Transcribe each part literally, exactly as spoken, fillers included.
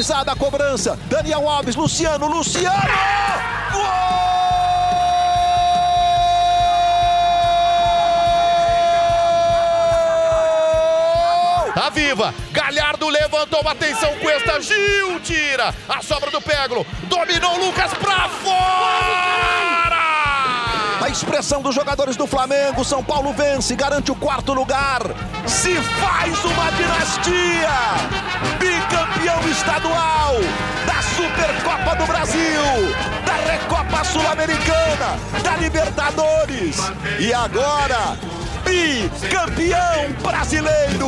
autorizada a cobrança. Daniel Alves, Luciano, Luciano! Gol! Tá viva, Galhardo levantou, atenção com esta, Gil tira, a sobra do Peglo, dominou Lucas pra fora! A expressão dos jogadores do Flamengo, São Paulo vence, garante o quarto lugar, se faz uma dinastia, bicampeão estadual, da Supercopa do Brasil, da Recopa Sul-Americana, da Libertadores e agora... bicampeão brasileiro!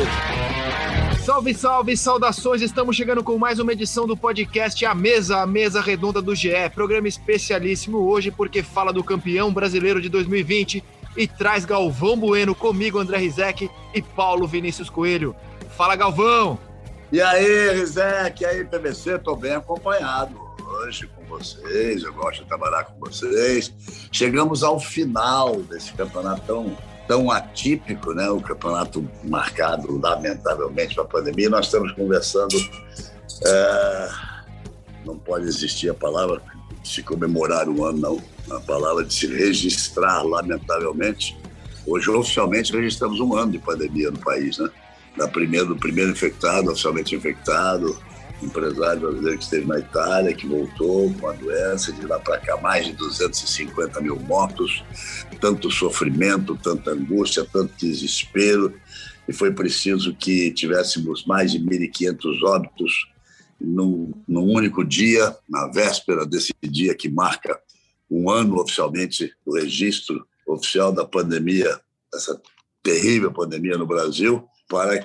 Salve, salve, saudações! Estamos chegando com mais uma edição do podcast A Mesa, a Mesa Redonda do G E. Programa especialíssimo hoje porque fala do campeão brasileiro de dois mil e vinte e traz Galvão Bueno comigo, André Rizek e Paulo Vinícius Coelho. Fala, Galvão! E aí, Rizek? E aí, P V C? Tô bem acompanhado hoje com vocês, eu gosto de trabalhar com vocês. Chegamos ao final desse campeonato tão... tão atípico, né? O campeonato marcado, lamentavelmente, pela pandemia. Nós estamos conversando, é... não pode existir a palavra de se comemorar um ano, não. A palavra de se registrar, lamentavelmente. Hoje, oficialmente, registramos um ano de pandemia no país, né? Da primeiro, do primeiro infectado, oficialmente infectado, empresário brasileiro que esteve na Itália, que voltou com a doença, de lá para cá mais de duzentos e cinquenta mil mortos, tanto sofrimento, tanta angústia, tanto desespero, e foi preciso que tivéssemos mais de mil e quinhentos óbitos num, num único dia, na véspera desse dia que marca um ano oficialmente do registro oficial da pandemia, essa terrível pandemia no Brasil, para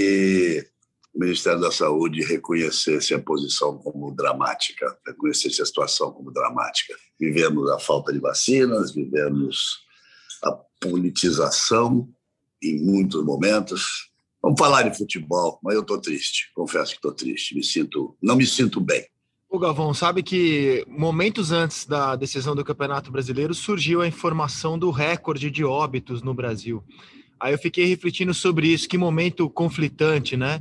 que o Ministério da Saúde reconhecesse a posição como dramática, reconhecesse a situação como dramática. Vivemos a falta de vacinas, vivemos a politização em muitos momentos. Vamos falar de futebol, mas eu estou triste, confesso que estou triste, me sinto, não me sinto bem. O Galvão, sabe que momentos antes da decisão do Campeonato Brasileiro surgiu a informação do recorde de óbitos no Brasil. Aí eu fiquei refletindo sobre isso, que momento conflitante, né?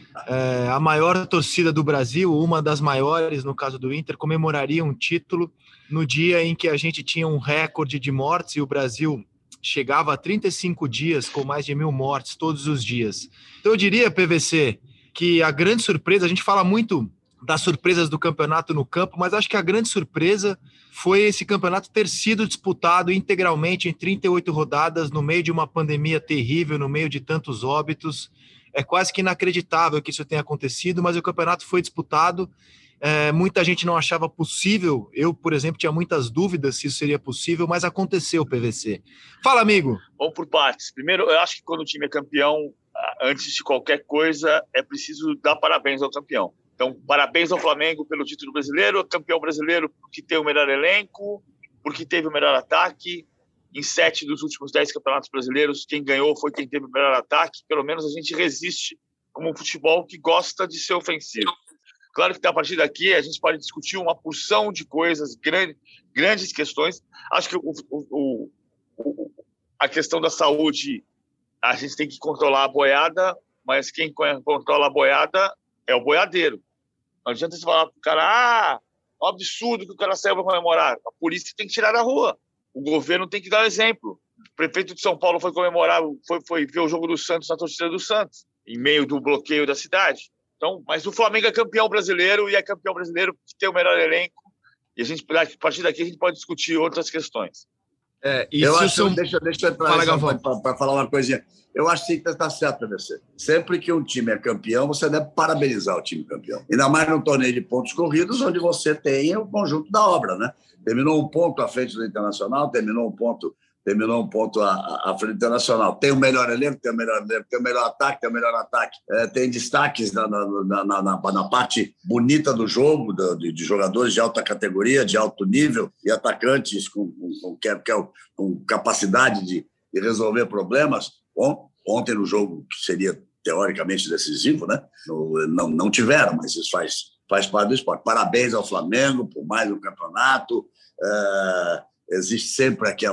É, a maior torcida do Brasil, uma das maiores, no caso do Inter, comemoraria um título no dia em que a gente tinha um recorde de mortes e o Brasil chegava a trinta e cinco dias com mais de mil mortes todos os dias. Então eu diria, P V C, que a grande surpresa, a gente fala muito das surpresas do campeonato no campo, mas acho que a grande surpresa foi esse campeonato ter sido disputado integralmente em trinta e oito rodadas no meio de uma pandemia terrível, no meio de tantos óbitos. É quase que inacreditável que isso tenha acontecido, mas o campeonato foi disputado. É, muita gente não achava possível. Eu, por exemplo, tinha muitas dúvidas se isso seria possível, mas aconteceu, P V C. Fala, amigo. Vamos por partes. Primeiro, eu acho que quando o time é campeão, antes de qualquer coisa, é preciso dar parabéns ao campeão. Então, parabéns ao Flamengo pelo título brasileiro, campeão brasileiro porque tem o melhor elenco, porque teve o melhor ataque. Em sete dos últimos dez campeonatos brasileiros, quem ganhou foi quem teve o melhor ataque. Pelo menos a gente resiste como um futebol que gosta de ser ofensivo. Claro que a partir daqui a gente pode discutir uma porção de coisas, grande, grandes questões. Acho que o, o, o, a questão da saúde, a gente tem que controlar a boiada, mas quem controla a boiada é o boiadeiro. Não adianta você falar para o cara, ah, é um absurdo que o cara saiu para comemorar. A polícia tem que tirar da rua. O governo tem que dar exemplo. O prefeito de São Paulo foi comemorar, foi, foi ver o jogo do Santos na torcida do Santos, em meio do bloqueio da cidade. Então, mas o Flamengo é campeão brasileiro e é campeão brasileiro porque tem o melhor elenco. E a, gente, a partir daqui a gente pode discutir outras questões. É, e eu se acho, são... deixa, deixa eu entrar para falar uma coisinha. Eu acho que está certo para você. Sempre que um time é campeão, você deve parabenizar o time campeão. Ainda mais num torneio de pontos corridos, onde você tem o conjunto da obra, né? Terminou um ponto à frente do Internacional, terminou um ponto, terminou um ponto à, à frente do Internacional. Tem o melhor elenco, tem o melhor elenco, tem o melhor ataque, tem o melhor ataque. É, tem destaques na, na, na, na, na parte bonita do jogo, de, de jogadores de alta categoria, de alto nível, e atacantes com, com, com, com capacidade de, de resolver problemas. Bom, ontem no jogo que seria teoricamente decisivo, né? No, não, não tiveram, mas isso faz, faz parte do esporte. Parabéns ao Flamengo por mais um campeonato. É, existe sempre aquela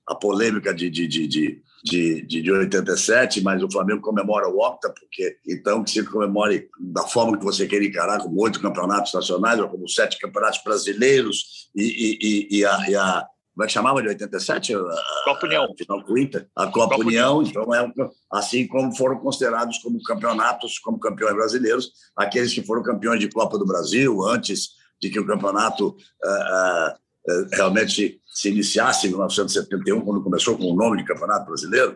a polêmica de, de, de, de, de, de oitenta e sete, mas o Flamengo comemora o octa, porque então que se comemore da forma que você quer encarar, como oito campeonatos nacionais, ou como sete campeonatos brasileiros, e, e, e, e, a, e a... Como é que chamava de oitenta e sete? A, Copa União. A, final com o Inter. A Copa, Copa União, União, então é assim como foram considerados como campeonatos, como campeões brasileiros, aqueles que foram campeões de Copa do Brasil, antes de que o campeonato uh, uh, realmente se iniciasse em mil novecentos e setenta e um, quando começou com o nome de Campeonato Brasileiro.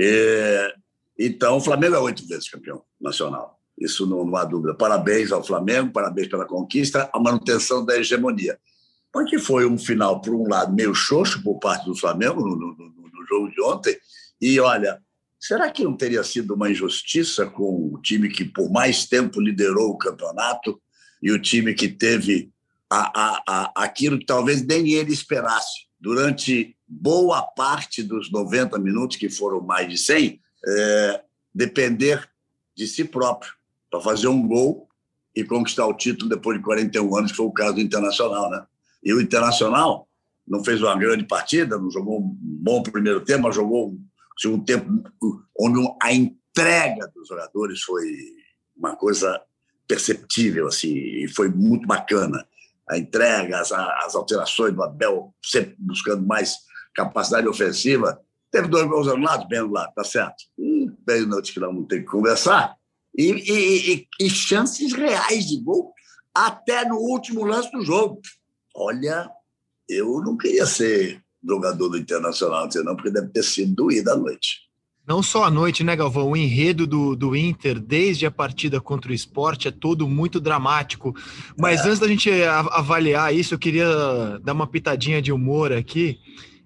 E, então, o Flamengo é oito vezes campeão nacional. Isso não, não há dúvida. Parabéns ao Flamengo, parabéns pela conquista, a manutenção da hegemonia. Porque foi um final, por um lado, meio xoxo por parte do Flamengo no, no, no jogo de ontem. E, olha, será que não teria sido uma injustiça com o time que por mais tempo liderou o campeonato e o time que teve a, a, a, aquilo que talvez nem ele esperasse? Durante boa parte dos noventa minutos, que foram mais de cem, é, depender de si próprio para fazer um gol e conquistar o título depois de quarenta e um anos, que foi o caso do Internacional, né? E o Internacional não fez uma grande partida, não jogou um bom primeiro tempo, mas jogou um segundo tempo onde a entrega dos jogadores foi uma coisa perceptível, assim, e foi muito bacana. A entrega, as, as alterações do Abel, sempre buscando mais capacidade ofensiva. Teve dois gols anulados, bem anulados, tá certo. Um pênalti que não tem que conversar. E, e, e, e chances reais de gol até no último lance do jogo. Olha, eu não queria ser jogador do Internacional, não, porque deve ter sido doída a noite. Não só a noite, né, Galvão? O enredo do, do Inter, desde a partida contra o Sport, é todo muito dramático. Mas é. Antes da gente avaliar isso, eu queria dar uma pitadinha de humor aqui.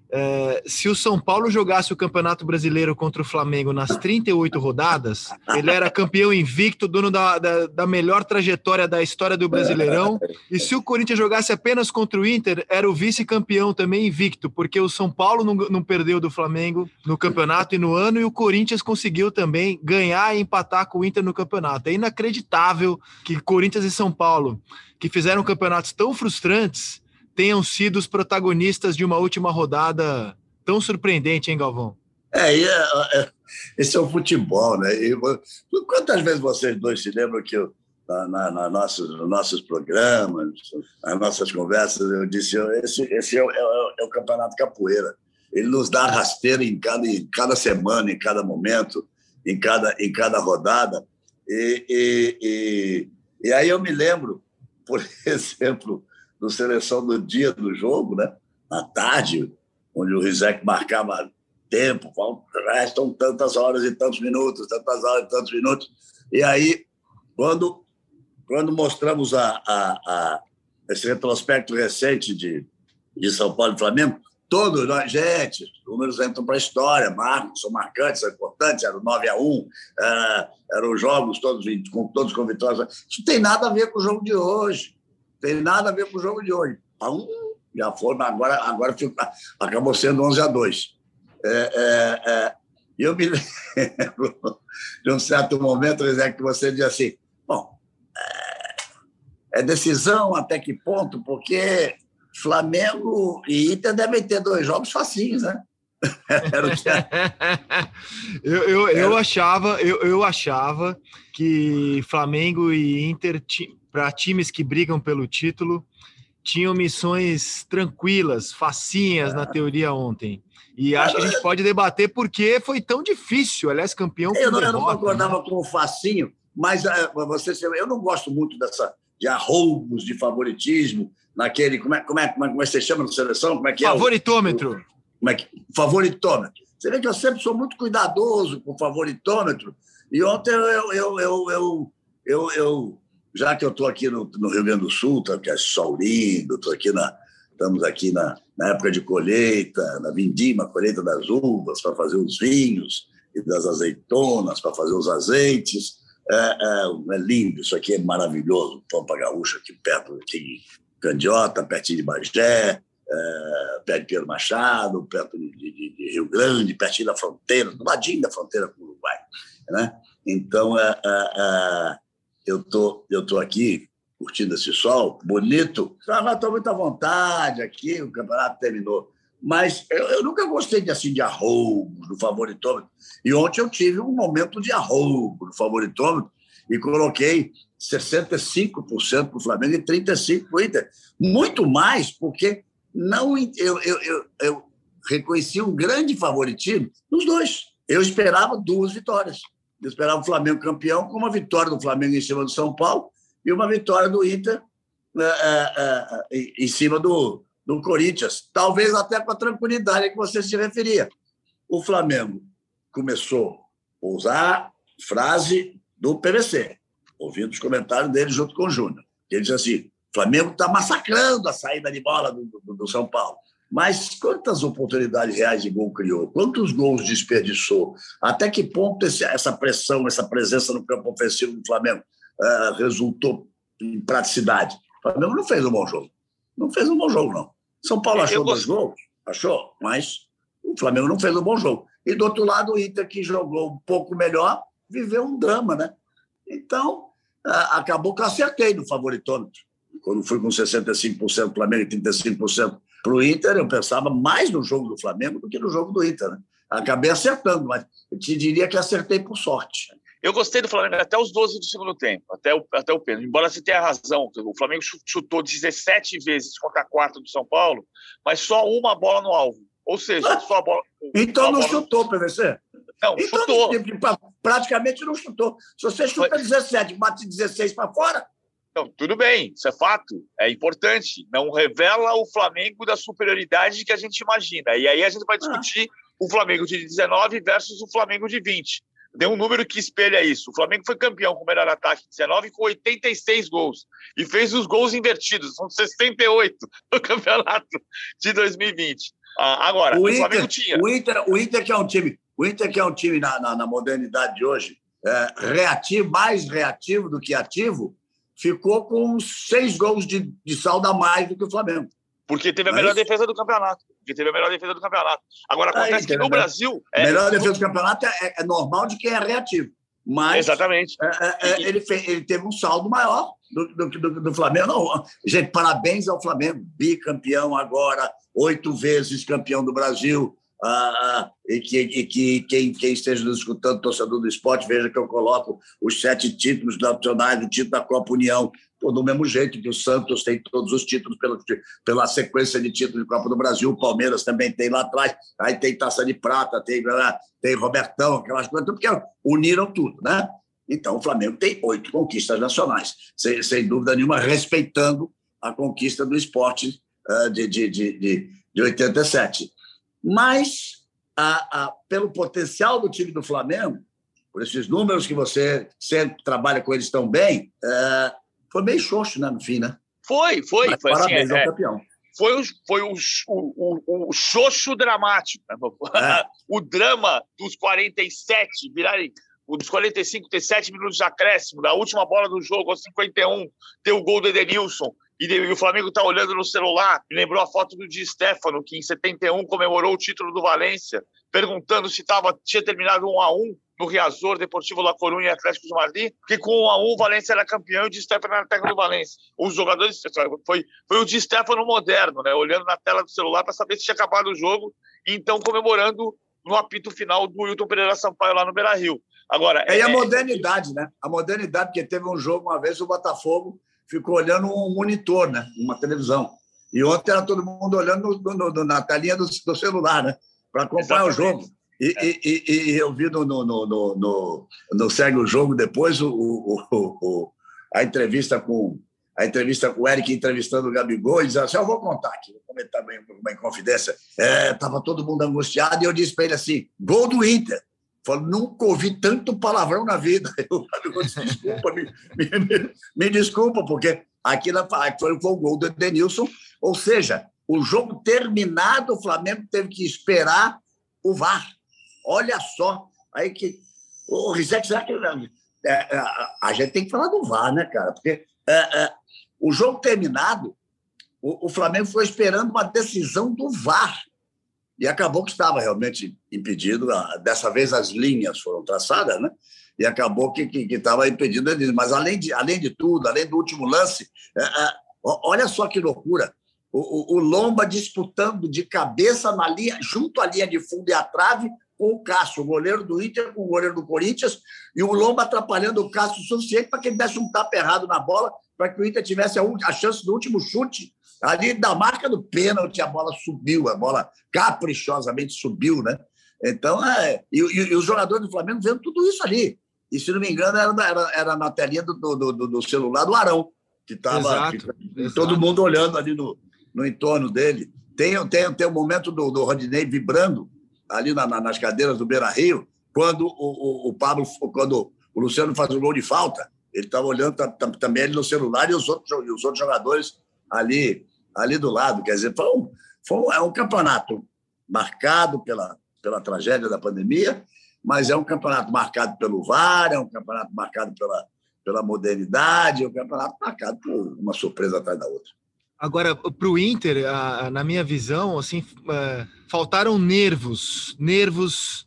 É, se o São Paulo jogasse o Campeonato Brasileiro contra o Flamengo nas trinta e oito rodadas, ele era campeão invicto, dono da, da, da melhor trajetória da história do Brasileirão. E se o Corinthians jogasse apenas contra o Inter, era o vice-campeão também invicto, porque o São Paulo não, não perdeu do Flamengo no campeonato e no ano, e o Corinthians conseguiu também ganhar e empatar com o Inter no campeonato. É inacreditável que Corinthians e São Paulo, que fizeram campeonatos tão frustrantes, tenham sido os protagonistas de uma última rodada tão surpreendente, hein, Galvão? É, é, é esse é o futebol, né? E, quantas vezes vocês dois se lembram que eu, na, na, na nossos, nos nossos programas, nas nossas conversas, eu disse, esse, esse é, é, é o Campeonato Capoeira. Ele nos dá rasteira em cada, em cada semana, em cada momento, em cada, em cada rodada. E, e, e, e aí eu me lembro, por exemplo, do Seleção do dia do jogo, né? Na tarde, onde o Rizek marcava tempo, restam tantas horas e tantos minutos, tantas horas e tantos minutos. E aí, quando, quando mostramos a, a, a, esse retrospecto recente de, de São Paulo e Flamengo, todos nós, gente, os números entram para a história, marcam, são marcantes, são importantes, era o nove a um, uh, eram os jogos todos, com, todos com vitórias. Isso não tem nada a ver com o jogo de hoje. Tem nada a ver com o jogo de hoje. Então, já foi, mas agora, agora acabou sendo onze a dois. É, é, é, eu me lembro de um certo momento, Zé, que você dizia assim, bom, é, é decisão até que ponto? Porque Flamengo e Inter devem ter dois jogos facinhos, né? Era o que eu, eu, eu, achava, eu, eu achava que Flamengo e Inter, para times que brigam pelo título, tinham missões tranquilas, facinhas, é. na teoria ontem. E acho que a gente pode debater porque foi tão difícil, aliás, campeão... Eu não, eu não concordava, né, com o facinho, mas você, eu não gosto muito dessa, de arroubos, de favoritismo, naquele... Como é, como é, como é, como é que você chama na seleção? Como é que é? Favoritômetro. O, como é que, favoritômetro. Você vê que eu sempre sou muito cuidadoso com o favoritômetro. E ontem eu... eu, eu, eu, eu, eu já que eu estou aqui no, no Rio Grande do Sul, tá, que é sol lindo, tô aqui na, estamos aqui na, na época de colheita, na vindima, colheita das uvas, para fazer os vinhos, e das azeitonas, para fazer os azeites. É, é, é lindo, isso aqui é maravilhoso. Pampa Gaúcha, aqui perto de Candiota, pertinho de Bagé, é, perto de Pedro Machado, perto de, de, de Rio Grande, pertinho da fronteira, do ladinho da fronteira com o Uruguai. Né? Então, é, é, é, eu tô, eu tô aqui curtindo esse sol bonito. Estou muito à vontade aqui, o campeonato terminou Mas eu, eu nunca gostei de, assim, de arroubo no favoritômetro. E ontem eu tive um momento de arroubo no favoritômetro e coloquei sessenta e cinco por cento para o Flamengo e trinta e cinco por cento para o Inter. Muito mais porque não, eu, eu, eu, eu reconheci um grande favoritismo nos dois. Eu esperava duas vitórias. Eu esperava o Flamengo campeão com uma vitória do Flamengo em cima do São Paulo e uma vitória do Inter é, é, é, em cima do, do Corinthians. Talvez até com a tranquilidade a que você se referia. O Flamengo começou a usar a frase do P V C, ouvindo os comentários dele junto com o Júnior. Ele disse assim, o Flamengo está massacrando a saída de bola do, do, do São Paulo. Mas quantas oportunidades reais de gol criou? Quantos gols desperdiçou? Até que ponto esse, essa pressão, essa presença no campo ofensivo do Flamengo uh, resultou em praticidade? O Flamengo não fez um bom jogo. Não fez um bom jogo, não. São Paulo achou dois gols? Achou, mas o Flamengo não fez um bom jogo. E do outro lado, o Inter, que jogou um pouco melhor, viveu um drama, né? Então, uh, acabou que eu acertei no favoritômetro. Quando fui com sessenta e cinco por cento do Flamengo e trinta e cinco por cento para o Inter, eu pensava mais no jogo do Flamengo do que no jogo do Inter, né? Acabei acertando, mas eu te diria que acertei por sorte. Eu gostei do Flamengo até os doze do segundo tempo, até o, até o pênalti. Embora você tenha razão, o Flamengo chutou dezessete vezes contra quatro do São Paulo, mas só uma bola no alvo. Ou seja, ah, só a bola... Então a não bola chutou, P V C? Não, então, chutou. Praticamente não chutou. Se você chuta dezessete, bate dezesseis para fora... Não, tudo bem, isso é fato, é importante. Não revela o Flamengo da superioridade que a gente imagina. E aí a gente vai discutir ah. o Flamengo de dezenove versus o Flamengo de vinte. Deu um número que espelha isso. O Flamengo foi campeão com o melhor ataque de dezenove com oitenta e seis gols. E fez os gols invertidos, são sessenta e oito no campeonato de dois mil e vinte. Ah, agora, o, o Inter, Flamengo tinha. O Inter, o Inter que é um time, o Inter que é um time na, na, na modernidade de hoje, é, reativo, mais reativo do que ativo, ficou com seis gols de, de saldo a mais do que o Flamengo. Porque teve a melhor defesa do campeonato. Porque teve a melhor defesa do campeonato. Agora, acontece Aí, que no Brasil... A é... melhor defesa do campeonato é, é normal de quem é reativo. Mas Exatamente. É, é, ele, fez, ele teve um saldo maior do, do, do, do Flamengo. Não, gente, parabéns ao Flamengo. Bicampeão agora, oito vezes campeão do Brasil. Ah, e que, e que quem, quem esteja nos escutando, torcedor do esporte, veja que eu coloco os sete títulos nacionais, o título da Copa União, pô, do mesmo jeito que o Santos tem todos os títulos pela, pela sequência de títulos de Copa do Brasil, o Palmeiras também tem lá atrás, aí tem Taça de Prata, tem, tem Robertão, aquelas coisas, porque uniram tudo, né? Então o Flamengo tem oito conquistas nacionais, sem, sem dúvida nenhuma, respeitando a conquista do esporte uh, de, de, de, de, de oitenta e sete. Mas, a, a, pelo potencial do time do Flamengo, por esses números que você sempre trabalha com eles tão bem, é, foi meio xoxo, né, no fim, né? Foi, foi. Mas foi parabéns assim, ao é, campeão. Foi, o, foi o, o, o, o xoxo dramático. Né? É. O drama dos quarenta e sete, virarem dos quarenta e cinco, ter sete minutos de acréscimo, da última bola do jogo, aos cinquenta e um, ter o gol do Edenilson. E o Flamengo está olhando no celular, me lembrou a foto do Di Stéfano, que em setenta e um comemorou o título do Valência, perguntando se tava, tinha terminado um a um no Riazor, Deportivo La Coruña e Atlético de Madrid, porque com um a um o Valência era campeão e o Di Stéfano era técnico do Valência. Os jogadores, foi, foi o Di Stéfano moderno, né, olhando na tela do celular para saber se tinha acabado o jogo, e então comemorando no apito final do Wilton Pereira Sampaio lá no Beira-Rio. Agora, é, é a modernidade, né? A modernidade, porque teve um jogo uma vez, o Botafogo ficou olhando um monitor, né? Uma televisão. E ontem era todo mundo olhando no, no, no, na telinha do, do celular, né? Para acompanhar Exatamente. o jogo. E, é. e, e, e eu vi no, no, no, no, no Segue o Jogo depois o, o, o, a entrevista com a entrevista com o Eric entrevistando o Gabigol, e dizendo assim, eu vou contar aqui, vou comentar bem uma inconfidência. Estava é, todo mundo angustiado e eu disse para ele assim, gol do Inter. Falei, nunca ouvi tanto palavrão na vida. Eu disse, desculpa, me, me, me, me desculpa, porque aquilo foi, foi o gol do Edenilson. Ou seja, o jogo terminado, o Flamengo teve que esperar o V A R. Olha só. Aí que. Ô, Rizek, será que. É, é, a gente tem que falar do V A R, né, cara? Porque é, é, o jogo terminado, o, o Flamengo foi esperando uma decisão do V A R. E acabou que estava realmente impedido. Dessa vez as linhas foram traçadas, né? E acabou que estava impedido. Mas, além de, além de tudo, além do último lance, é, é, olha só que loucura. O, o, o Lomba disputando de cabeça na linha, junto à linha de fundo e à trave, com o Cássio, o goleiro do Inter com o goleiro do Corinthians, e o Lomba atrapalhando o Cássio o suficiente para que ele desse um tapa errado na bola, para que o Inter tivesse a, a chance do último chute. Ali da marca do pênalti, a bola subiu, a bola caprichosamente subiu, né? Então, é, e, e, e os jogadores do Flamengo vendo tudo isso ali. E, se não me engano, era, era, era na telinha do, do, do, do celular do Arão, que estava todo mundo olhando ali no, no entorno dele. Tem, tem, tem o momento do, do Rodinei vibrando ali na, na, nas cadeiras do Beira-Rio, quando o, o, o Pablo, quando o Luciano faz o gol de falta, ele estava olhando tá, tá, também ali no celular e os outros, e os outros jogadores ali, ali do lado. Quer dizer, foi um, foi um, é um campeonato marcado pela, pela tragédia da pandemia, mas é um campeonato marcado pelo V A R, é um campeonato marcado pela, pela modernidade, é um campeonato marcado por uma surpresa atrás da outra. Agora, para o Inter, na minha visão, assim, faltaram nervos, nervos,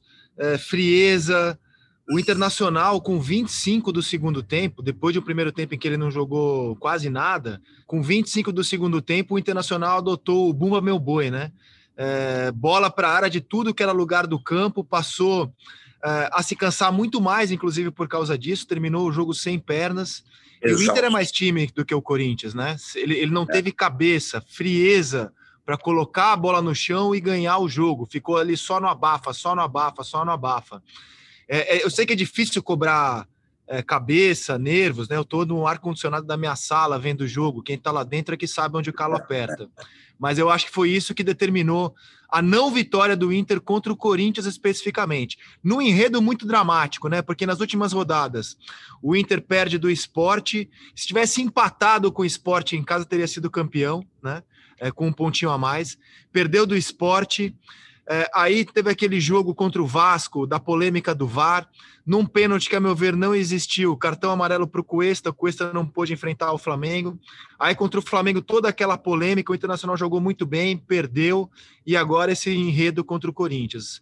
frieza. O Internacional, com vinte e cinco do segundo tempo, depois de um primeiro tempo em que ele não jogou quase nada, com vinte e cinco do segundo tempo, o Internacional adotou o Bumba Meu Boi, né? É, bola para a área de tudo que era lugar do campo, passou é, a se cansar muito mais, inclusive por causa disso, terminou o jogo sem pernas. E o Inter é mais time do que o Corinthians, né? Ele, ele não é. teve cabeça, frieza para colocar a bola no chão e ganhar o jogo. Ficou ali só no abafa, só no abafa, só no abafa. É, é, eu sei que é difícil cobrar é, cabeça, nervos, né? Eu estou no ar-condicionado da minha sala vendo o jogo. Quem está lá dentro é que sabe onde o calo aperta. Mas eu acho que foi isso que determinou a não vitória do Inter contra o Corinthians especificamente. Num enredo muito dramático, né? Porque nas últimas rodadas o Inter perde do Sport. Se tivesse empatado com o Sport em casa, teria sido campeão, né? É, com um pontinho a mais. Perdeu do Sport. É, aí teve aquele jogo contra o Vasco, da polêmica do V A R, num pênalti que, a meu ver, não existiu, cartão amarelo para o Cuesta, o Cuesta não pôde enfrentar o Flamengo. Aí contra o Flamengo toda aquela polêmica, o Internacional jogou muito bem, perdeu, e agora esse enredo contra o Corinthians.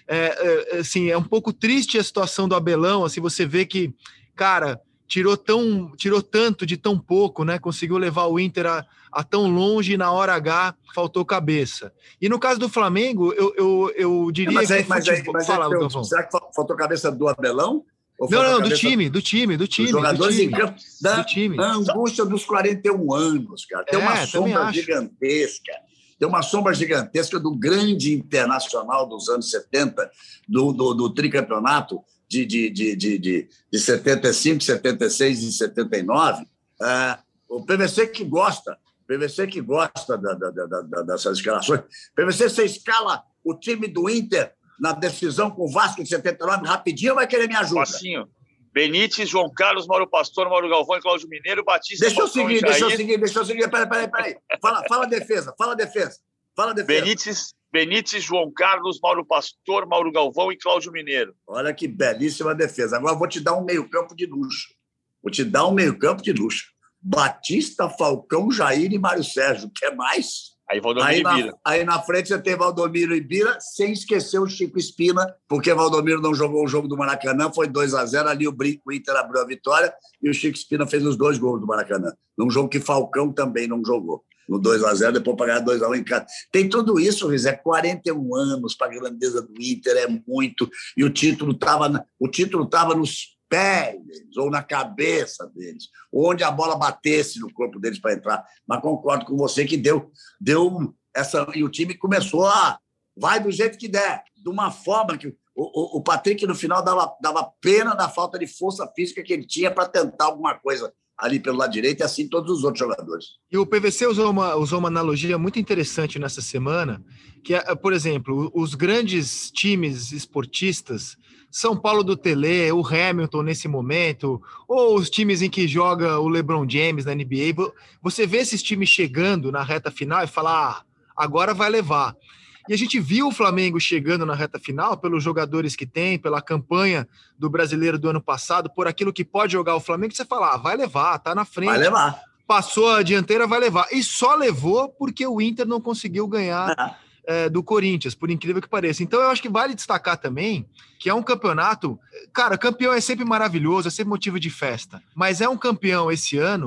É, é, assim, é um pouco triste a situação do Abelão, assim, você vê que, cara, tirou, tão, tirou tanto de tão pouco, né? Conseguiu levar o Inter a, a tão longe e na hora H faltou cabeça. E no caso do Flamengo, eu, eu, eu diria mas aí, que... Mas aí, mas Fala, aí, eu, será que faltou cabeça do Abelão? Não, não, do time, do time, do time. Os jogadores do time, em campo, da, do time. da angústia dos quarenta e um anos, cara. Tem é, uma sombra gigantesca. Tem uma sombra gigantesca do grande Internacional dos anos setenta, do, do, do tricampeonato, De, de, de, de, de, de setenta e cinco, setenta e seis e setenta e nove, é, o P V C que gosta, o P V C que gosta da, da, da, da, dessas escalações. P V C, você escala o time do Inter na decisão com o Vasco de setenta e nove rapidinho, vai querer me ajuda? Passinho. Benítez, João Carlos, Mauro Pastor, Mauro Galvão e Cláudio Mineiro, Batista... Deixa eu seguir, deixa eu seguir, deixa eu seguir. Peraí, peraí, peraí. Fala, fala a defesa, fala a defesa. Fala a defesa. Benítez... Benítez, João Carlos, Mauro Pastor, Mauro Galvão e Cláudio Mineiro. Olha que belíssima defesa. Agora vou te dar um meio-campo de luxo. Vou te dar um meio-campo de luxo. Batista, Falcão, Jair e Mário Sérgio. Quer mais? Aí Valdomiro aí e na, Bira. Aí na frente você tem Valdomiro e Bira, sem esquecer o Chico Espina, porque Valdomiro não jogou o jogo do Maracanã, foi dois a zero, ali o, o Inter abriu a vitória e o Chico Espina fez os dois gols do Maracanã. Num jogo que Falcão também não jogou. No dois a zero, depois para ganhar dois a um em casa. Tem tudo isso, Riz, é quarenta e um anos para a grandeza do Inter, é muito, e o título estava o título estava nos pés deles, ou na cabeça deles, onde a bola batesse no corpo deles para entrar. Mas concordo com você que deu, deu essa... E o time começou a... Vai do jeito que der, de uma forma que... O, o, o Patrick, no final, dava, dava pena da falta de força física que ele tinha para tentar alguma coisa ali pelo lado direito, e assim todos os outros jogadores. E o P V C usou uma, usou uma analogia muito interessante nessa semana, que é, por exemplo, os grandes times esportistas, São Paulo do Tele, o Hamilton nesse momento, ou os times em que joga o LeBron James na N B A, você vê esses times chegando na reta final e fala, ah, agora vai levar. E a gente viu o Flamengo chegando na reta final pelos jogadores que tem, pela campanha do Brasileiro do ano passado, por aquilo que pode jogar o Flamengo, você fala, ah, vai levar, tá na frente. Vai levar. Passou a dianteira, vai levar. E só levou porque o Inter não conseguiu ganhar ah. é, do Corinthians, por incrível que pareça. Então eu acho que vale destacar também que é um campeonato... Cara, campeão é sempre maravilhoso, é sempre motivo de festa. Mas é um campeão esse ano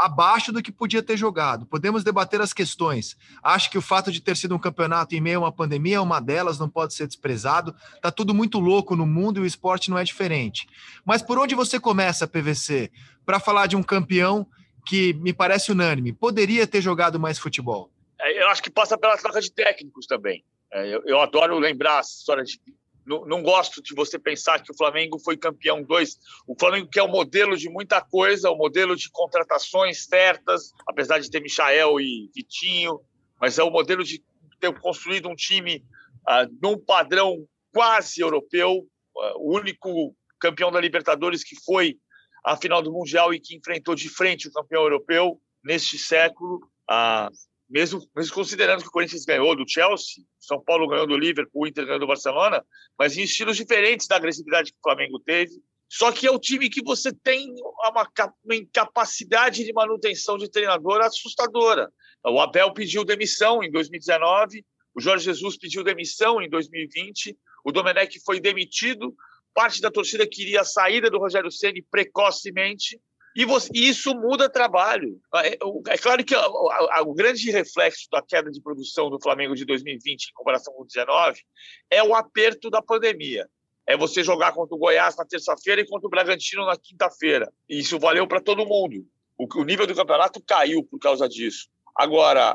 abaixo do que podia ter jogado. Podemos debater as questões. Acho que o fato de ter sido um campeonato em meio a uma pandemia é uma delas, não pode ser desprezado. Tá tudo muito louco no mundo e o esporte não é diferente. Mas por onde você começa, P V C, para falar de um campeão que me parece unânime, poderia ter jogado mais futebol? Eu acho que passa pela troca de técnicos também. Eu, eu adoro lembrar a história de... Não, não gosto de você pensar que o Flamengo foi campeão dois. O Flamengo que é o modelo de muita coisa, o modelo de contratações certas, apesar de ter Michael e Vitinho, mas é o modelo de ter construído um time uh, num padrão quase europeu, uh, o único campeão da Libertadores que foi à final do Mundial e que enfrentou de frente o campeão europeu neste século. Uh, Mesmo, mesmo considerando que o Corinthians ganhou do Chelsea, o São Paulo ganhou do Liverpool, o Inter ganhou do Barcelona, mas em estilos diferentes da agressividade que o Flamengo teve. Só que é o time que você tem uma, uma incapacidade de manutenção de treinador assustadora. O Abel pediu demissão em dois mil e dezenove, o Jorge Jesus pediu demissão em dois mil e vinte, o Domenech foi demitido, parte da torcida queria a saída do Rogério Ceni precocemente. E, você, e isso muda trabalho. É, é claro que a, a, o grande reflexo da queda de produção do Flamengo de dois mil e vinte em comparação com dezenove é o aperto da pandemia. É você jogar contra o Goiás na terça-feira e contra o Bragantino na quinta-feira. E isso valeu para todo mundo. O, o nível do campeonato caiu por causa disso. Agora,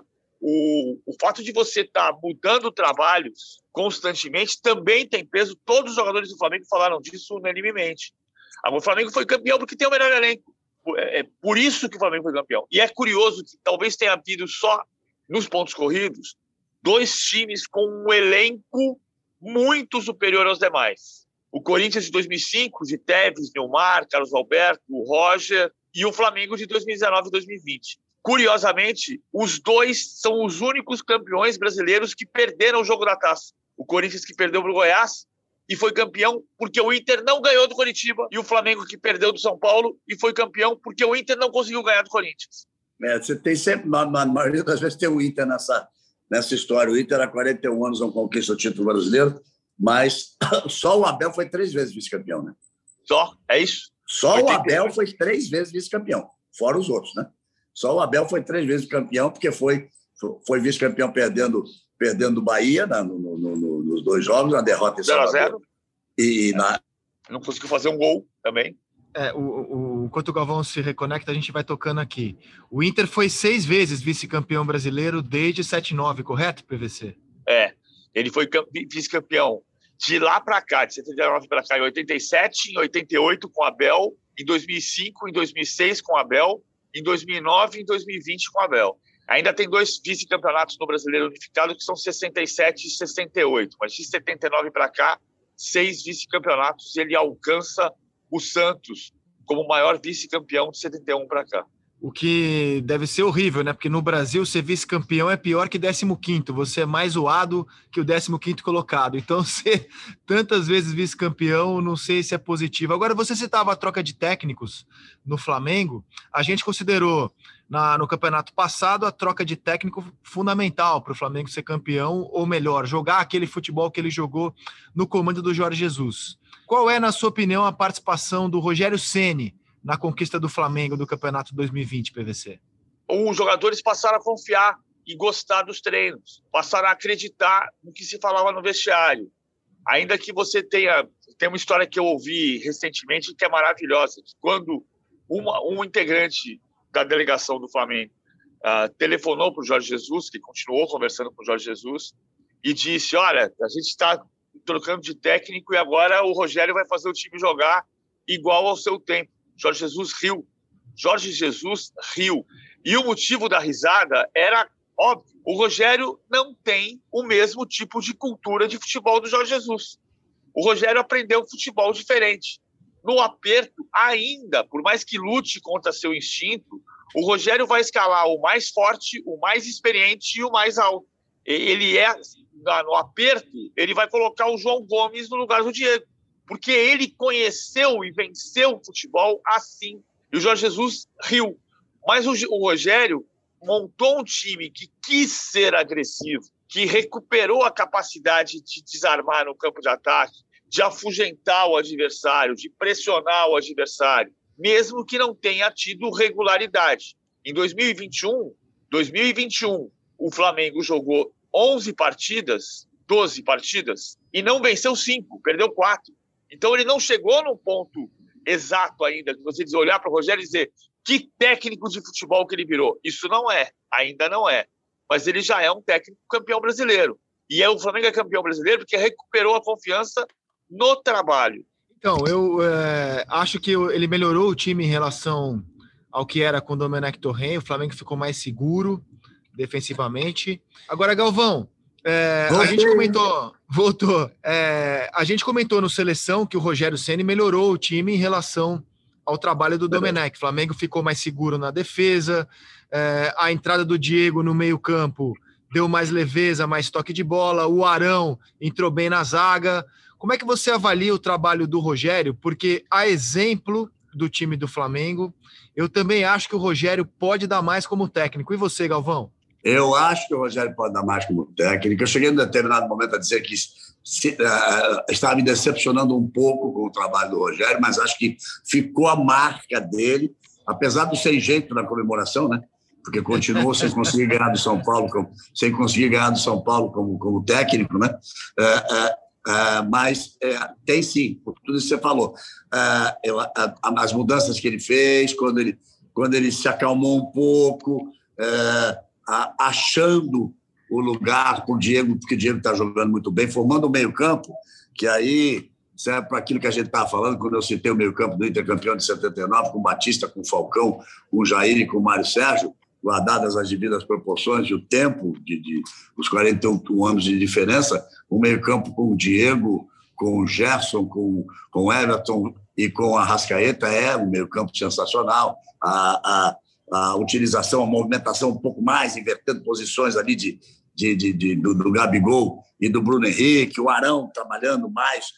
o, o fato de você estar tá mudando trabalhos constantemente também tem peso. Todos os jogadores do Flamengo falaram disso unanimemente. O Flamengo foi campeão porque tem o melhor elenco. É por isso que o Flamengo foi campeão. E é curioso que talvez tenha havido só nos pontos corridos dois times com um elenco muito superior aos demais. O Corinthians de dois mil e cinco, de Tevez, Neymar, Carlos Alberto, o Roger, e o Flamengo de dois mil e dezenove e dois mil e vinte. Curiosamente, os dois são os únicos campeões brasileiros que perderam o jogo da taça. O Corinthians que perdeu para o Goiás e foi campeão porque o Inter não ganhou do Coritiba, e o Flamengo que perdeu do São Paulo e foi campeão porque o Inter não conseguiu ganhar do Corinthians. É, você tem sempre, na, na maioria das vezes, tem o Inter nessa, nessa história. O Inter há quarenta e um anos não conquista o título brasileiro, mas só o Abel foi três vezes vice-campeão, né? Só? É isso? Só oitenta e oito. O Abel foi três vezes vice-campeão, fora os outros, né? Só o Abel foi três vezes campeão, porque foi, foi vice-campeão perdendo perdendo o Bahia na, no, no, no, nos dois jogos, na derrota em Salvador. zero a zero. E na... Não conseguiu fazer um gol também. É, o, o, enquanto o Galvão se reconecta, a gente vai tocando aqui. O Inter foi seis vezes vice-campeão brasileiro desde setenta e nove, correto, P V C? É, ele foi vice-campeão de lá para cá, de setenta e nove para cá, em oitenta e sete, em oitenta e oito com Abel, em dois mil e cinco, em dois mil e seis com Abel, em dois mil e nove e em dois mil e vinte com Abel. Ainda tem dois vice-campeonatos no Brasileiro Unificado, que são sessenta e sete e sessenta e oito, mas de setenta e nove para cá, seis vice-campeonatos, ele alcança o Santos como o maior vice-campeão de setenta e um para cá. O que deve ser horrível, né? Porque no Brasil ser vice-campeão é pior que décimo quinto. Você é mais zoado que o décimo quinto colocado. Então, ser tantas vezes vice-campeão, não sei se é positivo. Agora, você citava a troca de técnicos no Flamengo. A gente considerou na, no campeonato passado a troca de técnico fundamental para o Flamengo ser campeão, ou melhor, jogar aquele futebol que ele jogou no comando do Jorge Jesus. Qual é, na sua opinião, a participação do Rogério Ceni na conquista do Flamengo do Campeonato dois mil e vinte, P V C? Os jogadores passaram a confiar e gostar dos treinos, passaram a acreditar no que se falava no vestiário. Ainda que você tenha... Tem uma história que eu ouvi recentemente que é maravilhosa, que quando uma, um integrante da delegação do Flamengo uh, telefonou para o Jorge Jesus, que continuou conversando com o Jorge Jesus, e disse, olha, a gente está trocando de técnico e agora o Rogério vai fazer o time jogar igual ao seu tempo. Jorge Jesus riu. Jorge Jesus riu. E o motivo da risada era óbvio. O Rogério não tem o mesmo tipo de cultura de futebol do Jorge Jesus. O Rogério aprendeu futebol diferente. No aperto, ainda, por mais que lute contra seu instinto, o Rogério vai escalar o mais forte, o mais experiente e o mais alto. Ele é, no aperto, ele vai colocar o João Gomes no lugar do Diego, porque ele conheceu e venceu o futebol assim. E o Jorge Jesus riu. Mas o, o Rogério montou um time que quis ser agressivo, que recuperou a capacidade de desarmar no campo de ataque, de afugentar o adversário, de pressionar o adversário, mesmo que não tenha tido regularidade. Em dois mil e vinte e um, dois mil e vinte e um, o Flamengo jogou onze partidas, doze partidas, e não venceu cinco, perdeu quatro. Então ele não chegou num ponto exato ainda, de você dizer, olhar para o Rogério e dizer que técnico de futebol que ele virou. Isso não é, ainda não é. Mas ele já é um técnico campeão brasileiro. E é, o Flamengo é campeão brasileiro porque recuperou a confiança no trabalho. Então, eu é, acho que ele melhorou o time em relação ao que era com o Domenech Torren. O Flamengo ficou mais seguro defensivamente. Agora, Galvão, é, a gente comentou, voltou, é, a gente comentou no Seleção que o Rogério Ceni melhorou o time em relação ao trabalho do Domenech. O Flamengo ficou mais seguro na defesa, é, a entrada do Diego no meio-campo deu mais leveza, mais toque de bola, o Arão entrou bem na zaga. Como é que você avalia o trabalho do Rogério? Porque, a exemplo do time do Flamengo, eu também acho que o Rogério pode dar mais como técnico. E você, Galvão? Eu acho que o Rogério pode dar mais como técnico. Eu cheguei em determinado momento a dizer que se, uh, estava me decepcionando um pouco com o trabalho do Rogério, mas acho que ficou a marca dele, apesar do sem jeito na comemoração, né? Porque continuou sem conseguir ganhar do São Paulo, como, sem conseguir ganhar do São Paulo como, como técnico, né? Uh, uh, Uh, mas uh, tem sim, por tudo isso que você falou. Uh, eu, uh, as mudanças que ele fez, quando ele, quando ele se acalmou um pouco, uh, uh, achando o lugar para o Diego, porque o Diego está jogando muito bem, formando um meio-campo, que aí serve para aquilo que a gente estava falando, quando eu citei o meio-campo do Inter campeão de setenta e nove, com o Batista, com o Falcão, com o Jair e com o Mário Sérgio, guardadas as devidas proporções e o tempo de, de os quarenta e um anos de diferença, o meio-campo com o Diego, com o Gerson, com, com o Everton e com a Arrascaeta é um meio-campo sensacional. A, a, a utilização, a movimentação um pouco mais, invertendo posições ali de, de, de, de, do, do Gabigol e do Bruno Henrique, o Arão trabalhando mais,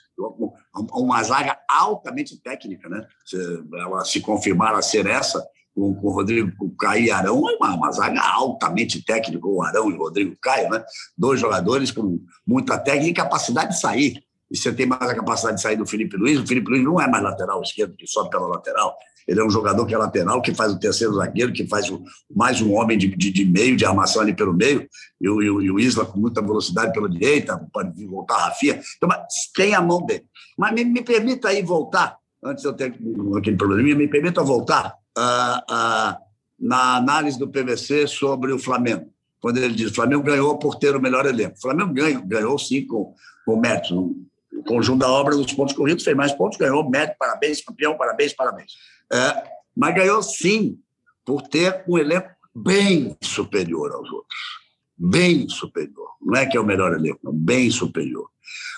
uma zaga altamente técnica, né? Ela se confirmar a ser essa, com o Rodrigo Caio e Arão, é uma, uma zaga altamente técnica, o Arão e o Rodrigo Caio, né? Dois jogadores com muita técnica e capacidade de sair. E você tem mais a capacidade de sair do Felipe Luiz. O Felipe Luiz não é mais lateral esquerdo, que sobe pela lateral. Ele é um jogador que é lateral, que faz o terceiro zagueiro, que faz o, mais um homem de, de, de meio, de armação ali pelo meio, e o, e o, e o Isla com muita velocidade pela direita, pode voltar a Rafinha. Então, tem a mão dele. Mas me, me permita aí voltar, antes de eu ter aquele probleminha, me permita voltar Uh, uh, na análise do P V C sobre o Flamengo, quando ele diz que o Flamengo ganhou por ter o melhor elenco. O Flamengo ganhou, ganhou sim com, com mérito. O conjunto da obra dos pontos corridos fez mais pontos, ganhou mérito, parabéns, campeão, parabéns, parabéns. Uh, mas ganhou sim por ter um elenco bem superior aos outros. Bem superior. Não é que é o melhor elenco, não, bem superior.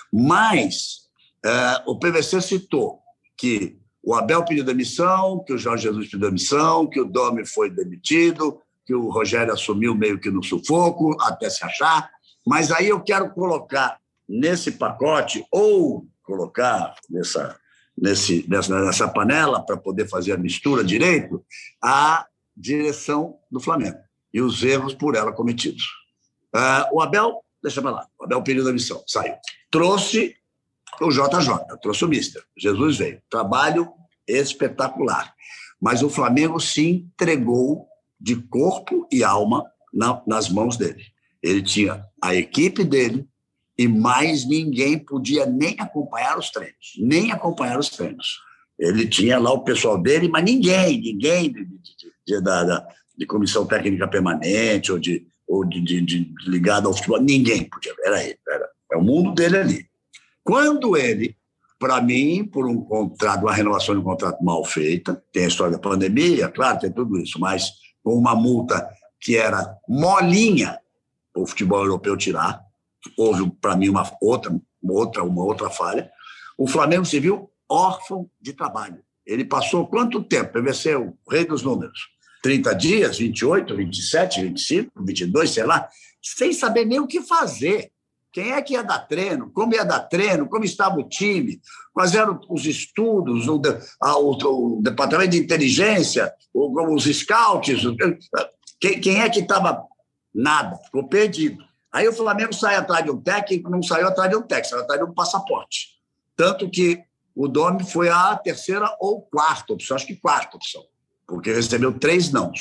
Mas uh, o P V C citou que o Abel pediu demissão, que o Jorge Jesus pediu demissão, que o Domi foi demitido, que o Rogério assumiu meio que no sufoco, até se achar. Mas aí eu quero colocar nesse pacote, ou colocar nessa, nesse, nessa, nessa panela, para poder fazer a mistura direito, a direção do Flamengo e os erros por ela cometidos. Uh, o Abel, deixa para lá, o Abel pediu demissão, saiu. Trouxe o J J, trouxe o Mister. Jesus veio. Trabalho espetacular. Mas o Flamengo se entregou de corpo e alma na, nas mãos dele. Ele tinha a equipe dele e mais ninguém podia nem acompanhar os treinos. Nem acompanhar os treinos. Ele tinha lá o pessoal dele, mas ninguém, ninguém de, de, de, da, da, de comissão técnica permanente ou, de, ou de, de, de ligado ao futebol, ninguém podia. Era ele. Era, era o mundo dele ali. Quando ele, para mim, por um contrato, uma renovação de um contrato mal feita, tem a história da pandemia, claro, tem tudo isso, mas com uma multa que era molinha o futebol europeu tirar, houve, para mim, uma outra, uma, outra, uma outra falha, o Flamengo se viu órfão de trabalho. Ele passou quanto tempo? P V C, o rei dos números. trinta dias, vinte e oito, vinte e sete, vinte e cinco, vinte e dois, sei lá, sem saber nem o que fazer. Quem é que ia dar treino? Como ia dar treino? Como estava o time? Quais eram os estudos? O, o, o departamento de inteligência? O, os scouts? Quem, quem é que estava? Nada. Ficou perdido. Aí o Flamengo sai atrás de um técnico, não saiu atrás de um técnico, saiu atrás de um passaporte. Tanto que o Domi foi a terceira ou quarta opção, acho que quarta opção, porque recebeu três nãos.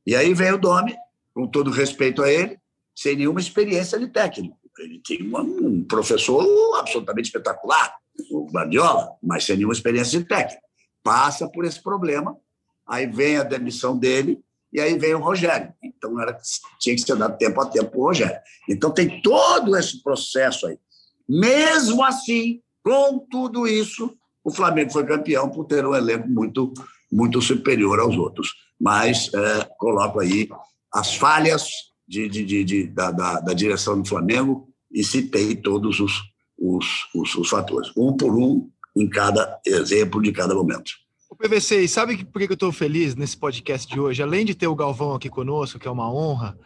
E aí vem o Domi, com todo respeito a ele, sem nenhuma experiência de técnico. Ele tinha um professor absolutamente espetacular, o Guardiola, mas sem nenhuma experiência de técnico. Passa por esse problema, aí vem a demissão dele, e aí vem o Rogério. Então, era, tinha que ser dado tempo a tempo para o Rogério. Então, tem todo esse processo aí. Mesmo assim, com tudo isso, o Flamengo foi campeão por ter um elenco muito, muito superior aos outros. Mas é, coloco aí as falhas de, de, de, de, da, da, da direção do Flamengo e citei todos os, os, os, os fatores, um por um, em cada exemplo de cada momento. O P V C, sabe por que eu estou feliz nesse podcast de hoje? Além de ter o Galvão aqui conosco, que é uma honra,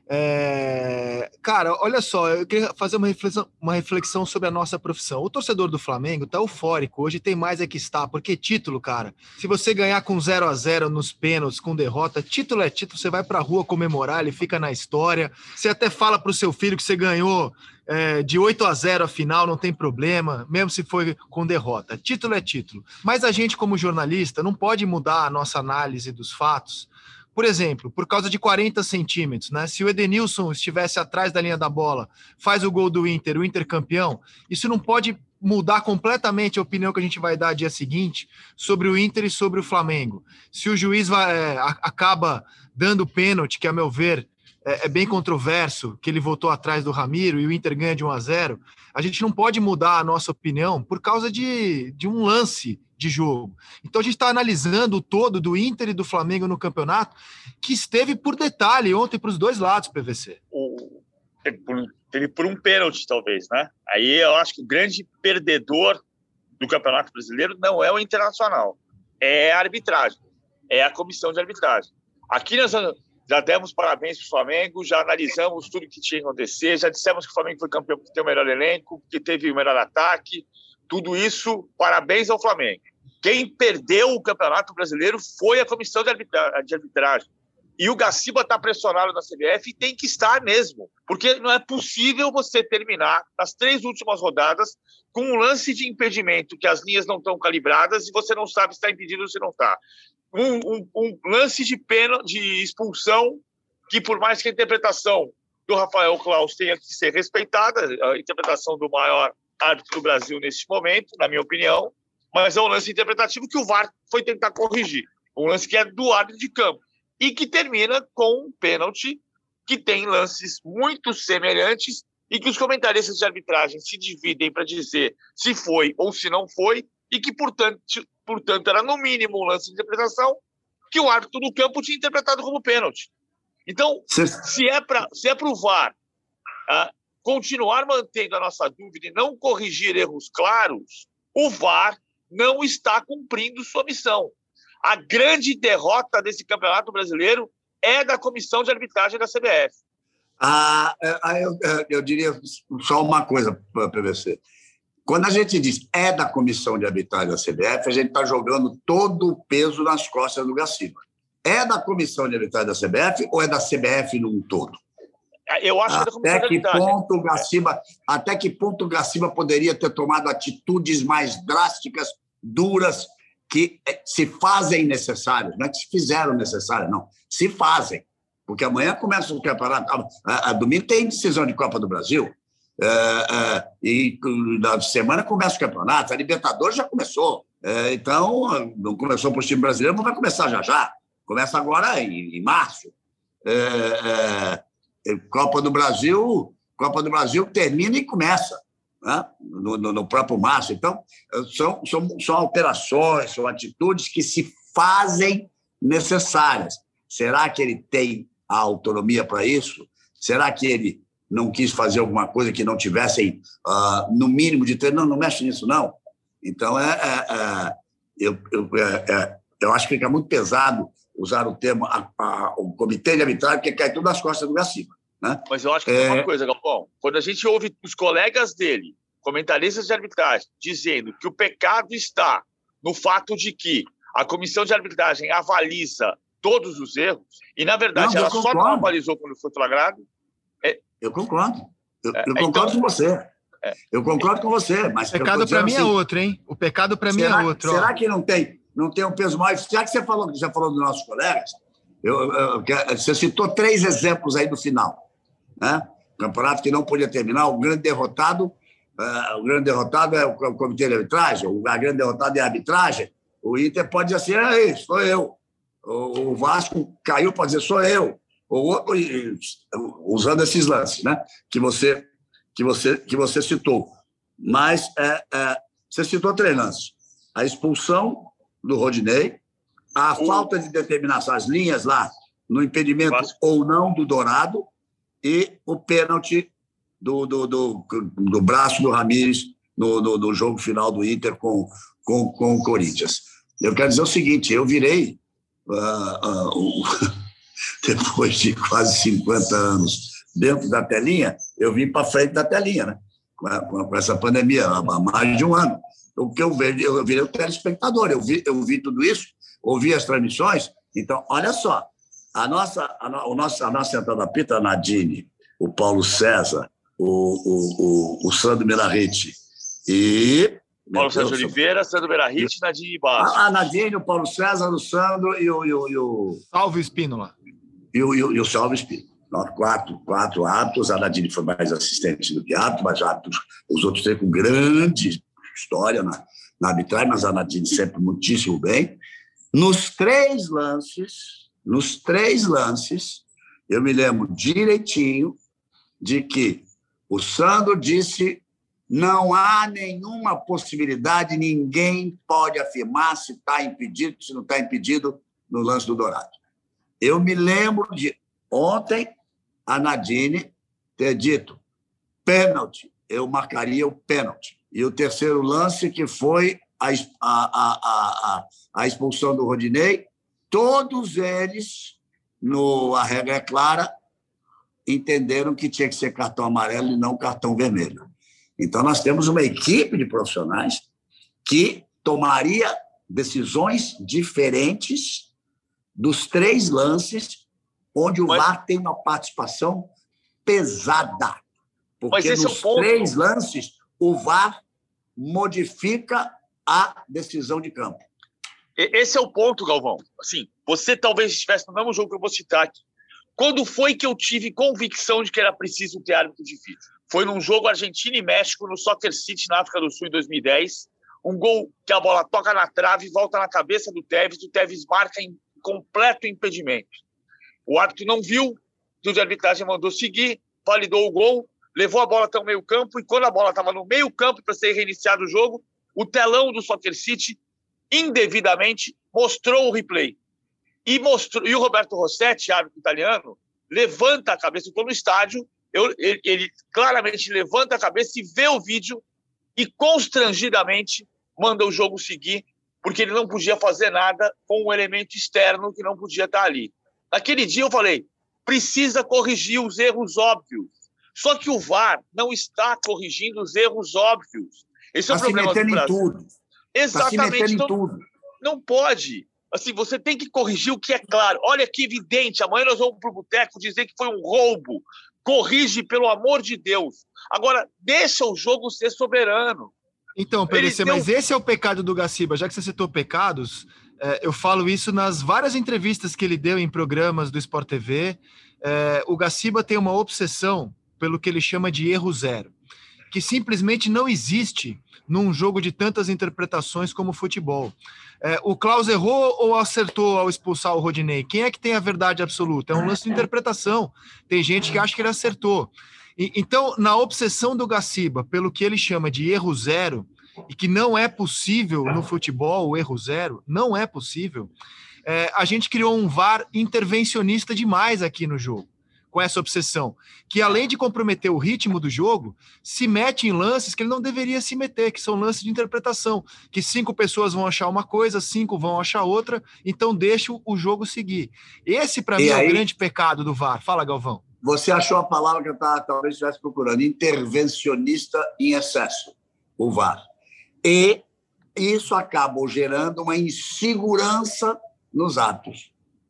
é... cara, olha só, eu queria fazer uma reflexão, uma reflexão sobre a nossa profissão. O torcedor do Flamengo está eufórico, hoje tem mais é que está, porque título, cara, se você ganhar com zero a zero nos pênaltis, com derrota, título é título, você vai para a rua comemorar, ele fica na história, você até fala para o seu filho que você ganhou É, de oito a zero a final, não tem problema, mesmo se foi com derrota. Título é título. Mas a gente, como jornalista, não pode mudar a nossa análise dos fatos. Por exemplo, por causa de quarenta centímetros, né? Se o Edenilson estivesse atrás da linha da bola, faz o gol do Inter, o Inter campeão, isso não pode mudar completamente a opinião que a gente vai dar dia seguinte sobre o Inter e sobre o Flamengo. Se o juiz vai, é, acaba dando pênalti, que, a meu ver, é bem controverso, que ele voltou atrás do Ramiro e o Inter ganha de um a zero, a gente não pode mudar a nossa opinião por causa de, de um lance de jogo. Então a gente está analisando o todo do Inter e do Flamengo no campeonato, que esteve por detalhe ontem para os dois lados, P V C. O, teve, por, teve por um pênalti, talvez, né? Aí eu acho que o grande perdedor do Campeonato Brasileiro não é o Internacional, é a arbitragem, é a comissão de arbitragem. Aqui nós já demos parabéns para o Flamengo, já analisamos tudo que tinha que acontecer, já dissemos que o Flamengo foi campeão porque tem o melhor elenco, porque teve o melhor ataque, tudo isso, parabéns ao Flamengo. Quem perdeu o Campeonato Brasileiro foi a comissão de arbitragem. E o Gaciba está pressionado na C B F e tem que estar mesmo, porque não é possível você terminar as três últimas rodadas com um lance de impedimento que as linhas não estão calibradas e você não sabe se está impedido ou se não está. Um, um, um lance de pena, de expulsão, que por mais que a interpretação do Rafael Claus tenha que ser respeitada, a interpretação do maior árbitro do Brasil nesse momento, na minha opinião, mas é um lance interpretativo que o V A R foi tentar corrigir. Um lance que é do árbitro de campo e que termina com um pênalti que tem lances muito semelhantes e que os comentaristas de arbitragem se dividem para dizer se foi ou se não foi e que, portanto, portanto, era no mínimo um lance de interpretação que o árbitro do campo tinha interpretado como pênalti. Então, se é para se é para o V A R uh, continuar mantendo a nossa dúvida e não corrigir erros claros, o V A R não está cumprindo sua missão. A grande derrota desse Campeonato Brasileiro é da comissão de arbitragem da C B F. Ah, eu, eu diria só uma coisa para P V C. Quando a gente diz é da comissão de arbitragem da C B F, a gente está jogando todo o peso nas costas do Gaciba. É da comissão de arbitragem da C B F ou é da C B F num todo? Eu acho que é da comissão até de arbitragem. Que ponto o Gaciba, até que ponto o Gaciba poderia ter tomado atitudes mais drásticas, duras, que se fazem necessárias? Não é que se fizeram necessárias, não. Se fazem. Porque amanhã começa o campeonato. A, a, a domingo tem decisão de Copa do Brasil. É, é, e na semana começa o campeonato, a Libertadores já começou, é, então não começou para o time brasileiro, não vai começar já já, começa agora em, em março. É, é, Copa do Brasil, Copa do Brasil termina e começa, né? no, no, no próprio março. Então são, são, são alterações, são atitudes que se fazem necessárias. Será que ele tem a autonomia para isso? Será que ele não quis fazer alguma coisa que não tivessem, uh, no mínimo, de treino? Não, não mexe nisso, não. Então, é, é, é, eu, eu, é, é, eu acho que fica muito pesado usar o termo a, a, o comitê de arbitragem, porque cai tudo nas costas do Gaciba, né? Mas eu acho que é... tem uma coisa, Galvão. Quando a gente ouve os colegas dele, comentaristas de arbitragem, dizendo que o pecado está no fato de que a comissão de arbitragem avaliza todos os erros, e, na verdade, não, ela só não avalizou quando foi flagrado. É... Eu concordo. Eu, é, eu concordo então... com você. É. Eu concordo com você. Mas o pecado para mim assim, é outro, hein? O pecado para mim é outro. Será ó. que não tem, não tem um peso maior? Já que você falou, já falou dos nossos colegas, Eu, eu, você citou três exemplos aí do final, né? Campeonato que não podia terminar, o grande derrotado, uh, o grande derrotado é o, o comitê de arbitragem, o a grande derrotada é a arbitragem. O Inter pode dizer assim, é isso, sou eu. O, o Vasco caiu para dizer, sou eu. O outro, usando esses lances, né? Que você, que você, que você citou. Mas é, é, você citou três lances. A expulsão do Rodinei, a o... falta de determinação, as linhas lá, no impedimento Vasco. Ou não do Dourado, e o pênalti do, do, do, do braço do Ramires no, no, no jogo final do Inter com, com, com o Corinthians. Eu quero dizer o seguinte, eu virei, uh, uh, uh, depois de quase cinquenta anos dentro da telinha, eu vim para frente da telinha, né? Com, a, com essa pandemia, há mais de um ano. O que eu vi, eu virei o telespectador, eu vi, eu vi tudo isso, ouvi as transmissões. Então, olha só, a nossa, a, no, o nosso, a nossa entrada pita, a Nadine, o Paulo César, o, o, o, o Sandro Melarrete e... Paulo César Oliveira, Sandro Melarrete e Nadine Bastos. A, a Nadine, o Paulo César, o Sandro e o... E o, e o Salve Espínola. E o, e o, e o Salve Espínola. Quatro, quatro árbitros, a Nadine foi mais assistente do que árbitro, mas árbitros, os outros três com grande história na, na arbitragem, mas a Nadine sempre muitíssimo bem. Nos três lances, nos três lances, eu me lembro direitinho de que o Sandro disse não há nenhuma possibilidade, ninguém pode afirmar se está impedido, se não está impedido no lance do Dourado. Eu me lembro de ontem a Nadine ter dito pênalti, eu marcaria o pênalti. E o terceiro lance, que foi a, a, a, a, a expulsão do Rodinei, todos eles, no, a regra é clara, entenderam que tinha que ser cartão amarelo e não cartão vermelho. Então, nós temos uma equipe de profissionais que tomaria decisões diferentes dos três lances, onde o Mas... V A R tem uma participação pesada. Porque nos é três lances, o V A R modifica a decisão de campo. Esse é o ponto, Galvão. Assim, você talvez estivesse no mesmo jogo que eu vou citar aqui. Quando foi que eu tive convicção de que era preciso ter árbitro de vídeo? Foi num jogo Argentina e México, no Soccer City, na África do Sul, em dois mil e dez. Um gol que a bola toca na trave, volta na cabeça do Tevez, o Tevez marca em completo impedimento. O árbitro não viu, o de arbitragem mandou seguir, validou o gol, levou a bola até o meio campo, e quando a bola estava no meio campo para ser reiniciado o jogo, o telão do Soccer City, indevidamente, mostrou o replay. E, mostrou, e o Roberto Rossetti, árbitro italiano, levanta a cabeça, eu estou no estádio, eu, ele, ele claramente levanta a cabeça e vê o vídeo e constrangidamente manda o jogo seguir, porque ele não podia fazer nada com um elemento externo que não podia estar ali. Naquele dia eu falei, precisa corrigir os erros óbvios. Só que o V A R não está corrigindo os erros óbvios. Esse é o problema do Brasil. Tudo. Exatamente. Tá se metendo então, em tudo. Não pode. Assim, você tem que corrigir o que é claro. Olha que evidente, amanhã nós vamos para o boteco dizer que foi um roubo. Corrige, pelo amor de Deus. Agora, deixa o jogo ser soberano. Então, P V C, deu... mas esse é o pecado do Gaciba. Já que você citou pecados, é, eu falo isso nas várias entrevistas que ele deu em programas do Sport T V. É, o Gaciba tem uma obsessão pelo que ele chama de erro zero, que simplesmente não existe num jogo de tantas interpretações como o futebol. É, o Klaus errou ou acertou ao expulsar o Rodinei? Quem é que tem a verdade absoluta? É um lance de interpretação. Tem gente que acha que ele acertou. E, então, na obsessão do Gaciba pelo que ele chama de erro zero, e que não é possível no futebol o erro zero, não é possível, é, a gente criou um V A R intervencionista demais aqui no jogo, com essa obsessão, que além de comprometer o ritmo do jogo, se mete em lances que ele não deveria se meter, que são lances de interpretação, que cinco pessoas vão achar uma coisa, cinco vão achar outra, então deixa o jogo seguir. Esse, para mim, aí, é o grande pecado do V A R. Fala, Galvão. Você achou a palavra que eu tava, talvez estivesse procurando, intervencionista em excesso, o V A R. E isso acaba gerando uma insegurança nos atos.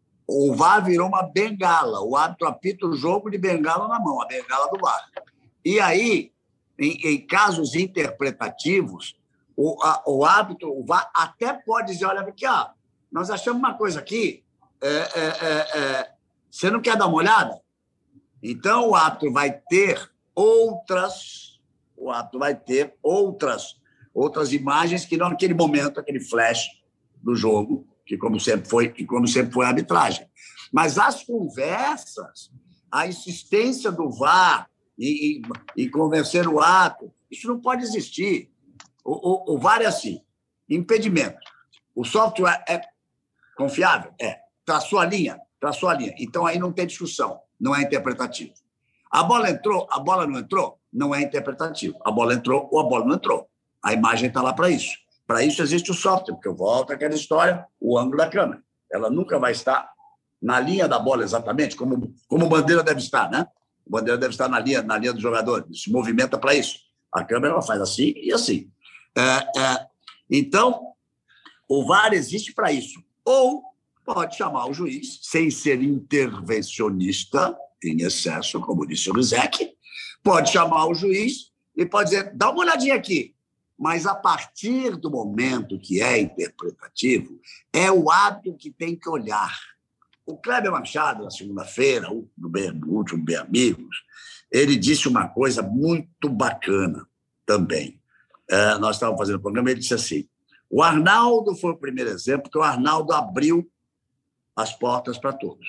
O V A R virou uma bengala. O árbitro apita o jogo de bengala na mão, a bengala do V A R. E aí, em, em casos interpretativos, o, a, o árbitro, o V A R até pode dizer, olha aqui, ó, nós achamos uma coisa aqui, é, é, é, é, você não quer dar uma olhada? Então, o árbitro vai ter outras, o árbitro vai ter outras, outras imagens que não naquele momento, aquele flash do jogo, que como sempre foi, que como sempre foi a arbitragem. Mas as conversas, a insistência do V A R e, e, e convencer o árbitro, isso não pode existir. O, o, o V A R é assim, impedimento. O software é confiável? É. Traçou a linha? Traçou a linha. Então, aí não tem discussão, não é interpretativo. A bola entrou, a bola não entrou? Não é interpretativo. A bola entrou ou a bola não entrou. A imagem está lá para isso. Para isso existe o software, porque eu volto àquela história, o ângulo da câmera. Ela nunca vai estar na linha da bola exatamente, como, como bandeira deve estar, né? A bandeira deve estar na linha, na linha do jogador, se movimenta para isso. A câmera ela faz assim e assim. É, é, então, o V A R existe para isso. Ou pode chamar o juiz, sem ser intervencionista em excesso, como disse o Rizek, pode chamar o juiz e pode dizer, dá uma olhadinha aqui. Mas, a partir do momento que é interpretativo, é o árbitro que tem que olhar. O Kleber Machado, na segunda-feira, no último Bem Amigos, ele disse uma coisa muito bacana também. É, nós estávamos fazendo o programa e ele disse assim, o Arnaldo foi o primeiro exemplo, porque o Arnaldo abriu as portas para todos.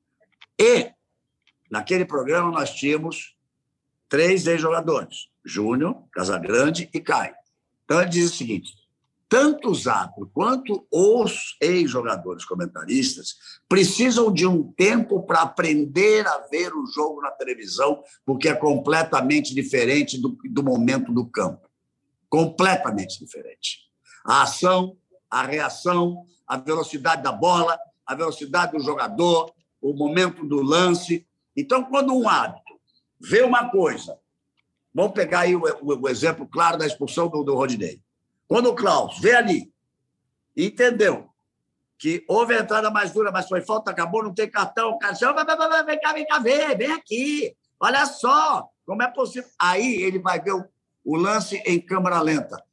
E, naquele programa, nós tínhamos três ex-jogadores, Júnior, Casagrande e Caio. Então, ele diz o seguinte, tanto os árbitros quanto os ex-jogadores comentaristas precisam de um tempo para aprender a ver o jogo na televisão, porque é completamente diferente do, do momento do campo. Completamente diferente. A ação, a reação, a velocidade da bola, a velocidade do jogador, o momento do lance. Então, quando um árbitro vê uma coisa, vamos pegar aí o, o, o exemplo claro da expulsão do, do Rodinei. Quando o Klaus vê ali, entendeu que houve a entrada mais dura, mas foi falta, acabou, não tem cartão, o cara chama, vem, vem, vem cá, vem cá ver, vem aqui, olha só, como é possível. Aí ele vai ver o, o lance em câmera lenta.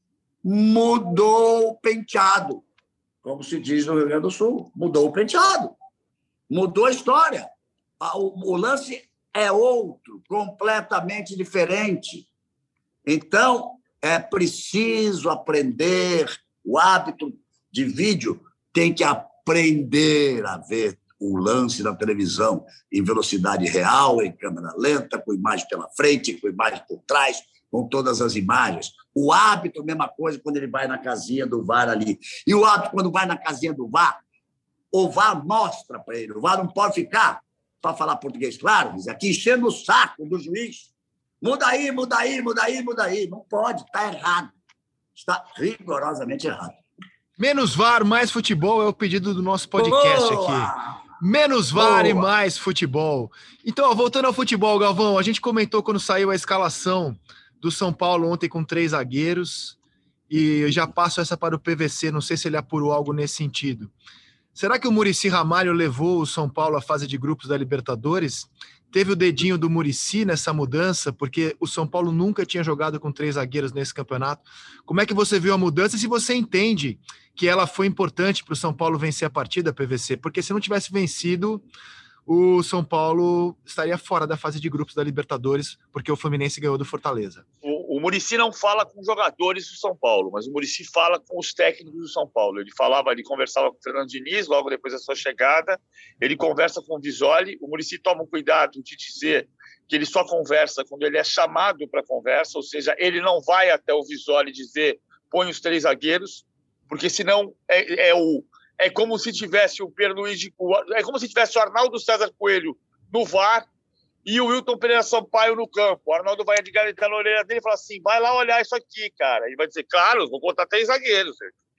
Mudou o penteado, como se diz no Rio Grande do Sul, mudou o penteado, mudou a história. O, o lance é outro, completamente diferente. Então, é preciso aprender, o hábito de vídeo tem que aprender a ver o lance da televisão em velocidade real, em câmera lenta, com imagem pela frente, com imagem por trás, com todas as imagens. O hábito, mesma coisa, quando ele vai na casinha do V A R ali. E o hábito, quando vai na casinha do V A R, o V A R mostra para ele. O V A R não pode ficar, para falar português claro, diz aqui, enchendo o saco do juiz. Muda aí, muda aí, muda aí, muda aí. Não pode, está errado. Está rigorosamente errado. Menos V A R, mais futebol é o pedido do nosso podcast Boa! aqui. Menos V A R Boa! e mais futebol. Então, ó, voltando ao futebol, Galvão, a gente comentou quando saiu a escalação do São Paulo ontem com três zagueiros e eu já passo essa para o P V C, não sei se ele apurou algo nesse sentido. Será que o Muricy Ramalho levou o São Paulo à fase de grupos da Libertadores? Teve o dedinho do Muricy nessa mudança, porque o São Paulo nunca tinha jogado com três zagueiros nesse campeonato. Como é que você viu a mudança e se você entende que ela foi importante para o São Paulo vencer a partida, P V C? Porque se não tivesse vencido, o São Paulo estaria fora da fase de grupos da Libertadores, porque o Fluminense ganhou do Fortaleza. O, o Muricy não fala com jogadores do São Paulo, mas o Muricy fala com os técnicos do São Paulo. Ele falava, ele conversava com o Fernando Diniz logo depois da sua chegada, ele conversa com o Visoli. O Muricy toma cuidado de dizer que ele só conversa quando ele é chamado para conversa, ou seja, ele não vai até o Visoli dizer põe os três zagueiros, porque senão é, é o É como se tivesse o Pierluigi, é como se tivesse o Arnaldo César Coelho no V A R e o Wilton Pereira Sampaio no campo. O Arnaldo vai entrar na orelha dele e fala assim, vai lá olhar isso aqui, cara. Ele vai dizer, claro, vou contar três zagueiros.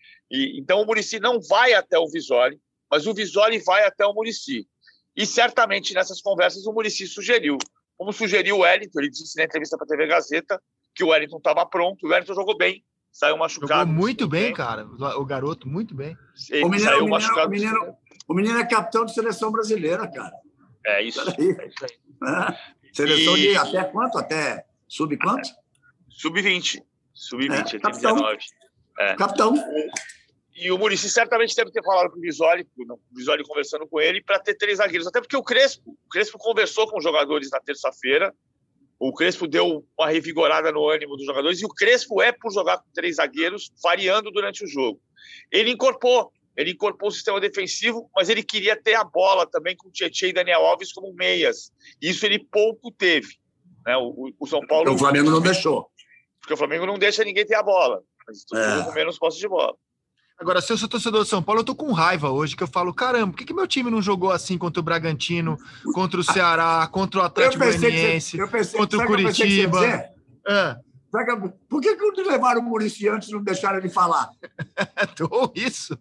E, então o Muricy não vai até o Visoli, mas o Visoli vai até o Muricy. E certamente nessas conversas o Muricy sugeriu, como sugeriu o Wellington, ele disse na entrevista para a T V Gazeta que o Wellington estava pronto, o Wellington jogou bem. Saiu machucado. Jogou muito bem, bem, cara. O garoto, muito bem. Ele o, menino, saiu o, menino, machucado o, menino, o menino é capitão de seleção brasileira, cara. É isso. É isso aí. É. Seleção e... de até quanto? Até sub quanto? sub vinte. sub vinte, é, até dezenove. É. Capitão. E o Muricy certamente deve ter falado com o Visoli, o Visoli conversando com ele, para ter três zagueiros. Até porque o Crespo, o Crespo conversou com os jogadores na terça-feira, o Crespo deu uma revigorada no ânimo dos jogadores, e o Crespo é por jogar com três zagueiros, variando durante o jogo. Ele incorporou, ele incorporou o sistema defensivo, mas ele queria ter a bola também com o Tietchan e Daniel Alves como meias. Isso ele pouco teve. Né? O, o São Paulo... O Flamengo não deixou. Porque o Flamengo não deixa ninguém ter a bola. Mas é. com menos posse de bola. Agora, se eu sou torcedor de São Paulo, eu tô com raiva hoje, que eu falo, caramba, por que, que meu time não jogou assim contra o Bragantino, contra o Ceará, contra o Atlético Goianiense, contra o Curitiba? É. Por que, que não levaram o Muricy antes e não deixaram ele falar? Ou isso.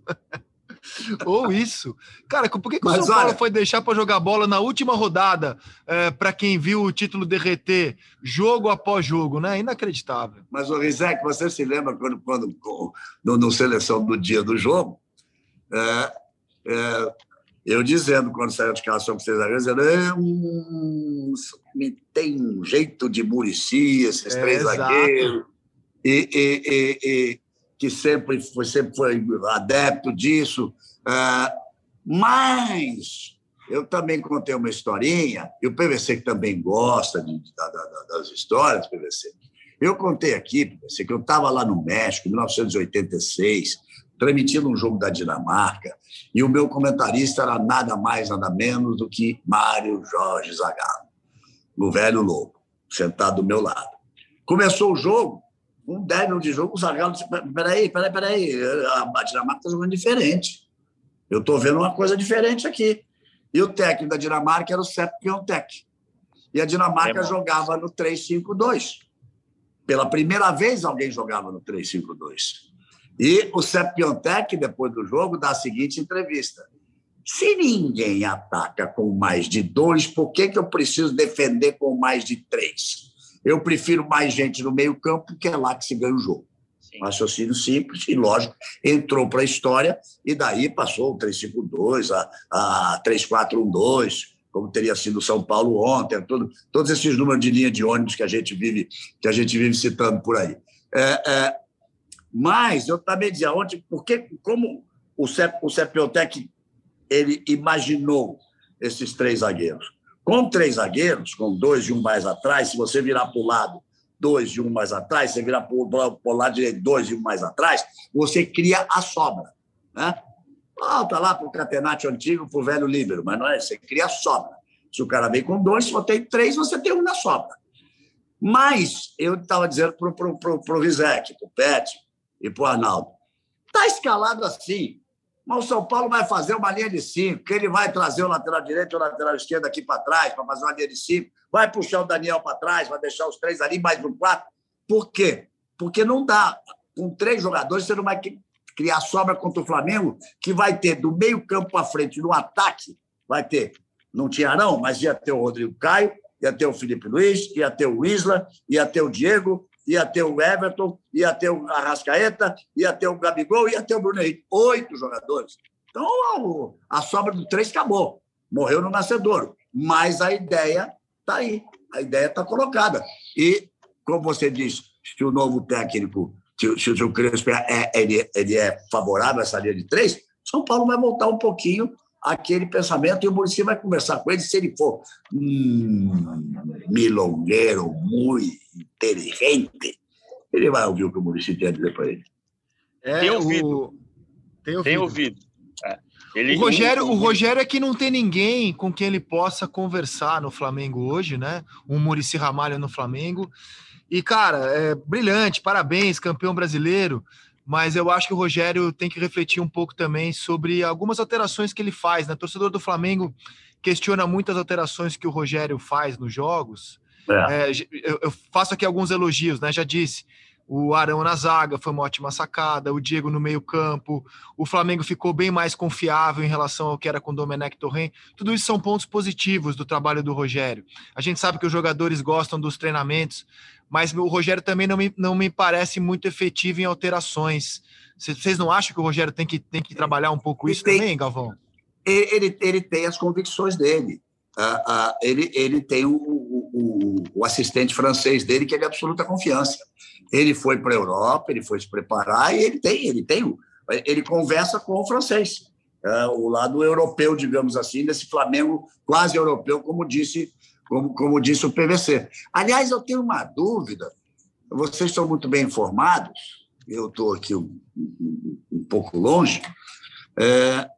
Ou isso. Cara, por que, que o Mas São Paulo olha, foi deixar para jogar bola na última rodada, é, para quem viu o título derreter, jogo após jogo, né? Inacreditável. Mas, o Rizek, você se lembra quando, quando no, no seleção do dia do jogo, é, é, eu dizendo, quando saiu de escalação com seis zagueiros, dizendo, hum, tem um jeito de Muricy, esses é, três exato. zagueiros, e, e, e, e que sempre foi, sempre foi adepto disso. Uh, mas eu também contei uma historinha, e o P V C que também gosta de, de, da, da, das histórias, P V C. Eu contei aqui, P V C, que eu estava lá no México, em mil novecentos e oitenta e seis, transmitindo um jogo da Dinamarca, e o meu comentarista era nada mais, nada menos do que Mário Jorge Zagallo, o velho lobo, sentado do meu lado. Começou o jogo, um dez minutos de jogo, o Zagallo disse, peraí, peraí, peraí, a Dinamarca está jogando diferente. Eu estou vendo uma coisa diferente aqui. E o técnico da Dinamarca era o Sepp Piontek. E a Dinamarca é jogava no três cinco dois. Pela primeira vez, alguém jogava no três cinco dois. E o Sepp Piontek, depois do jogo, dá a seguinte entrevista. Se ninguém ataca com mais de dois, por que, que eu preciso defender com mais de três? Eu prefiro mais gente no meio-campo, porque é lá que se ganha o jogo. Sim. Um raciocínio simples e, lógico, entrou para a história e daí passou o três cinco dois, a, a três quatro um dois, como teria sido o São Paulo ontem, todo, todos esses números de linha de ônibus que a gente vive, que a gente vive citando por aí. É, é, mas eu também dizia ontem, porque como o Sepp, o Sepp Piontek, ele imaginou esses três zagueiros. Com três zagueiros, com dois e um mais atrás, se você virar para o lado, dois e um mais atrás, você virar para o lado direito, dois e um mais atrás, você cria a sobra. Né? Volta lá para o catenate antigo, para o velho líbero, mas não é, você cria a sobra. Se o cara vem com dois, se você tem três, você tem um na sobra. Mas eu estava dizendo para o Rizek, para o Pet e para o Arnaldo, está escalado assim. Mas o São Paulo vai fazer uma linha de cinco, que ele vai trazer o lateral direito e o lateral esquerdo aqui para trás, para fazer uma linha de cinco, vai puxar o Daniel para trás, vai deixar os três ali, mais um quatro. Por quê? Porque não dá. Com três jogadores, você não vai criar sobra contra o Flamengo, que vai ter do meio campo para frente, no ataque, vai ter, não tinha Arão, mas ia ter o Rodrigo Caio, ia ter o Felipe Luiz, ia ter o Isla, ia ter o Diego, ia ter o Everton, ia ter o Arrascaeta, ia ter o Gabigol, ia ter o Bruno Henrique. Oito jogadores. Então, a sobra do três acabou. Morreu no nascedouro. Mas a ideia está aí. A ideia está colocada. E, como você disse, se o novo técnico, se, se o Crespo é, ele, ele é favorável a essa linha de três, São Paulo vai voltar um pouquinho àquele pensamento e o Muricy vai conversar com ele. Se ele for hum, milongueiro, muito inteligente, ele vai ouvir o que o Muricy tem a dizer para ele. É, tem ouvido. O... Tem ouvido. Tem ouvido. É. Ele... O, Rogério, o Rogério é que não tem ninguém com quem ele possa conversar no Flamengo hoje, né? Um Muricy Ramalho no Flamengo. E, cara, é brilhante, parabéns, campeão brasileiro. Mas eu acho que o Rogério tem que refletir um pouco também sobre algumas alterações que ele faz, né? O torcedor do Flamengo questiona muitas alterações que o Rogério faz nos jogos. É. É, eu, eu faço aqui alguns elogios, né? Já disse, o Arão na zaga foi uma ótima sacada, o Diego no meio campo, o Flamengo ficou bem mais confiável em relação ao que era com o Domenech Torrent. Tudo isso são pontos positivos do trabalho do Rogério. A gente sabe que os jogadores gostam dos treinamentos, mas o Rogério também não me, não me parece muito efetivo em alterações. Vocês não acham que o Rogério tem que, tem que trabalhar um pouco isso tem, também, Galvão? Ele, ele tem as convicções dele. Uh, uh, ele, ele tem o, o, o assistente francês dele, que é de absoluta confiança. Ele foi para a Europa, ele foi se preparar e ele tem, ele tem uh, ele conversa com o francês, é, o lado europeu, digamos assim, desse Flamengo quase europeu, como disse, como, como disse o P V C. Aliás, eu tenho uma dúvida, vocês são muito bem informados, eu estou aqui um, um, um pouco longe. É,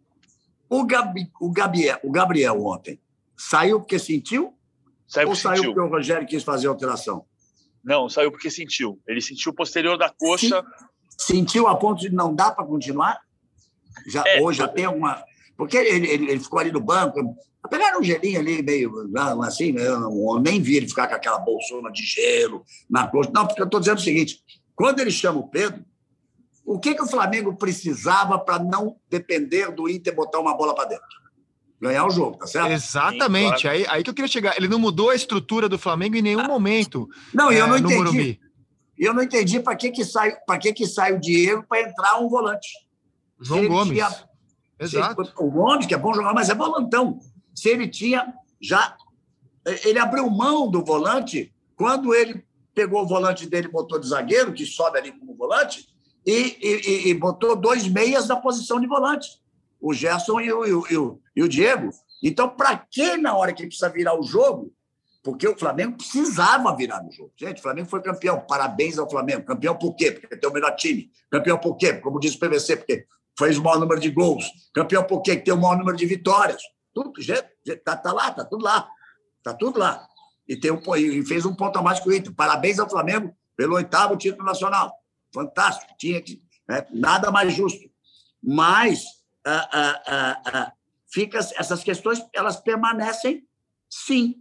o, Gabi, o, Gabriel, o Gabriel ontem saiu porque sentiu? Saiu ou porque saiu sentiu. porque o Rogério quis fazer alteração? Não, saiu porque sentiu. Ele sentiu o posterior da coxa. Sentiu a ponto de não dar para continuar? Já, É, ou já tem alguma... Porque ele, ele, ele ficou ali no banco, pegaram um gelinho ali, meio assim, eu nem vi ele ficar com aquela bolsona de gelo na coxa. Não, porque eu estou dizendo o seguinte, quando ele chama o Pedro, o que, que o Flamengo precisava para não depender do Inter botar uma bola para dentro? Ganhar o jogo, tá certo? Exatamente. Sim, claro. aí, aí que eu queria chegar. Ele não mudou a estrutura do Flamengo em nenhum momento. Não, e eu não é, no entendi. Morumbi. Eu não entendi para que, que, sai, que, que sai o Diego para entrar um volante. João Ele Gomes. tinha- Exato. Se- o Gomes, que é bom jogador, mas é volantão. Se ele tinha já... Ele abriu mão do volante quando ele pegou o volante dele e botou de zagueiro, que sobe ali como volante, e, e, e botou dois meias na posição de volante. O Gerson e o, e o, e o, e o Diego. Então, para que na hora que precisa virar o jogo? Porque o Flamengo precisava virar no jogo. Gente, o Flamengo foi campeão. Parabéns ao Flamengo. Campeão por quê? Porque tem o melhor time. Campeão por quê? Como diz o P V C, porque fez o maior número de gols. Campeão por quê? Porque tem o maior número de vitórias. Tudo, gente, tá, tá lá, tá tudo lá. Tá tudo lá. E, tem um, e fez um ponto a mais que o Inter. Parabéns ao Flamengo pelo oitavo título nacional. Fantástico. Tinha que, né, nada mais justo. Mas ah, ah, ah, ah, fica, essas questões elas permanecem, sim.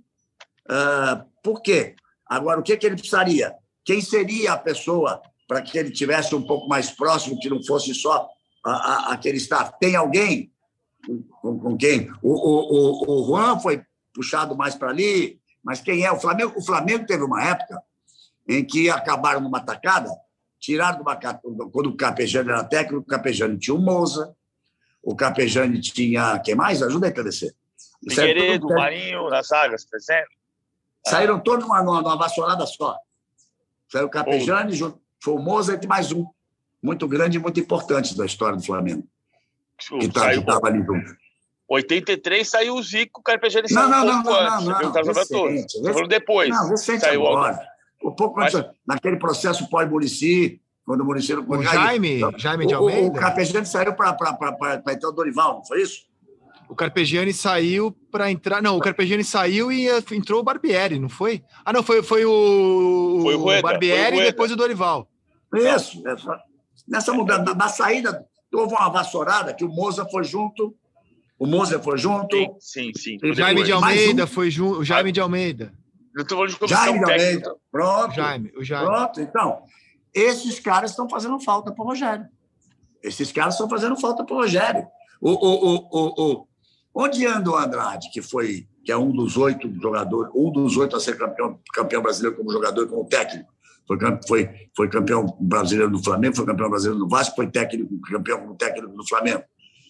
Uh, por quê? Agora, o que, que ele precisaria? Quem seria a pessoa para que ele tivesse um pouco mais próximo, que não fosse só a, a, aquele staff? Tem alguém com, com quem? O, o, o, o Juan foi puxado mais para ali, mas quem é? O Flamengo, o Flamengo teve uma época em que acabaram numa tacada, tiraram uma, quando o Carpegiani era técnico, o Carpegiani tinha o Moza, o Carpegiani tinha... Quem mais? Ajuda aí, P V C. Figueiredo, Marinho, nas zagas, por exemplo. Saíram todos numa, numa, numa vassourada só. Saiu o Carpegiani, foi o Mozart e mais um. Muito grande e muito importante da história do Flamengo. Que estava ali junto. oitenta e três saiu o Zico, o Carpegiani não, saiu não, um não, pouco não, antes. não, não, Viu o caso recente, todo. recente. Estou falando depois. Não, recente saiu agora. Um pouco antes, Mas... naquele processo pós-Muricy, quando o Muricy... O Jaime, Jaime de Almeida. O, o Carpegiani saiu para entrar o Dorival, não foi isso? O Carpegiani saiu para entrar... Não, o Carpegiani saiu e entrou o Barbieri, não foi? Ah, não, foi, foi o, foi o, Rueda, o Barbieri foi o e depois o Dorival. Isso. Essa, nessa mudança, na, na saída, houve uma vassourada que o Moza foi junto, o Moza foi junto. Sim, sim. sim. O Jaime de Almeida um... foi junto, o Jaime de Almeida. Eu estou falando de comissão Jaime técnica. de Almeida, pronto. O Jaime, o Jaime. Pronto, então, esses caras estão fazendo falta para o Rogério. Esses caras estão fazendo falta para o Rogério. O, o, o, o, o, onde anda o Andrade, que, foi, que é um dos oito jogadores, um dos oito a ser campeão, campeão brasileiro como jogador e como técnico? Foi, foi, foi campeão brasileiro do Flamengo, foi campeão brasileiro do Vasco, foi técnico, campeão como técnico do Flamengo.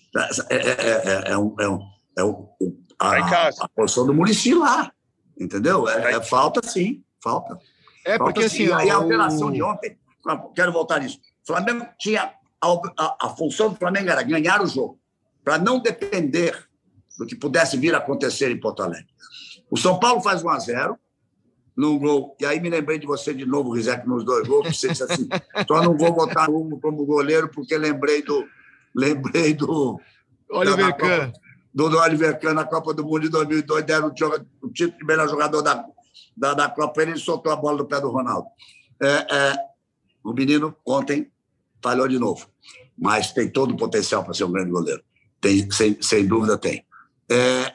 É, é, é, é, um, é, um, é um, a, a posição do Muricy lá, entendeu? É, é falta, sim, falta. É, falta, porque sim. assim... E a o... alteração de ontem, quero voltar nisso, o Flamengo tinha... A, a, a função do Flamengo era ganhar o jogo, para não depender do que pudesse vir a acontecer em Porto Alegre. O São Paulo faz um a zero, num gol, e aí me lembrei de você de novo, Rizek, nos dois gols, você disse assim, só não vou botar um como goleiro, porque lembrei do... Lembrei do... Oliver Kahn. Do, do Oliver Kahn na Copa do Mundo de dois mil e dois, deram o, o título de melhor jogador da, da, da Copa, ele soltou a bola do pé do Ronaldo. É, é, o menino, ontem, falhou de novo, mas tem todo o potencial para ser um grande goleiro. Tem, sem, sem dúvida tem. É,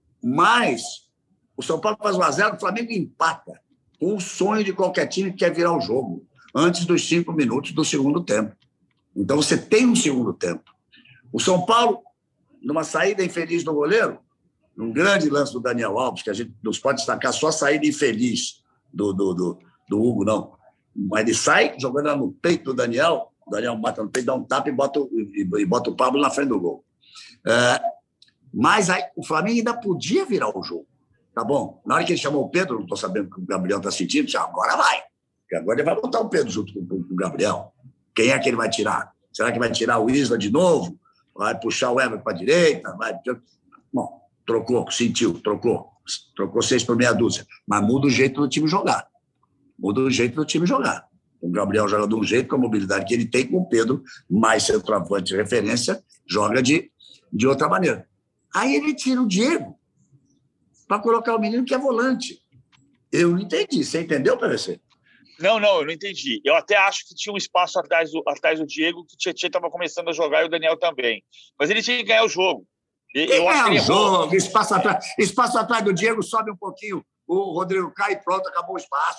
mas o São Paulo faz um a zero, o Flamengo empata com o sonho de qualquer time que quer virar o jogo antes dos cinco minutos do segundo tempo. Então você tem um segundo tempo. O São Paulo, numa saída infeliz do goleiro, num grande lance do Daniel Alves, que a gente não pode destacar só a saída infeliz do, do, do, do Hugo, não. Mas ele sai jogando ela no peito do Daniel, o Daniel bate no peito, dá um tapa e bota, e, e bota o Pablo na frente do gol. É, mas aí, o Flamengo ainda podia virar o jogo, tá bom? Na hora que ele chamou o Pedro, não estou sabendo o que o Gabriel está sentindo, disse, agora vai. Porque agora ele vai botar o Pedro junto com, com o Gabriel. Quem é que ele vai tirar? Será que vai tirar o Isla de novo? Vai puxar o Everton para a direita? Vai... Bom, trocou, sentiu, trocou. Trocou seis por meia dúzia. Mas muda o jeito do time jogar. Muda o jeito do time jogar. O Gabriel joga de um jeito, com a mobilidade que ele tem, com o Pedro, mais centroavante de referência, joga de, de outra maneira. Aí ele tira o Diego para colocar o menino que é volante. Eu não entendi. Você entendeu, P V C? Não, não, eu não entendi. Eu até acho que tinha um espaço atrás do, atrás do Diego, que o Tietchan estava começando a jogar e o Daniel também. Mas ele tinha que ganhar o jogo. Eu Quem acho que ele o jogo, espaço atrás, espaço atrás do Diego, sobe um pouquinho, o Rodrigo cai e pronto, acabou o espaço.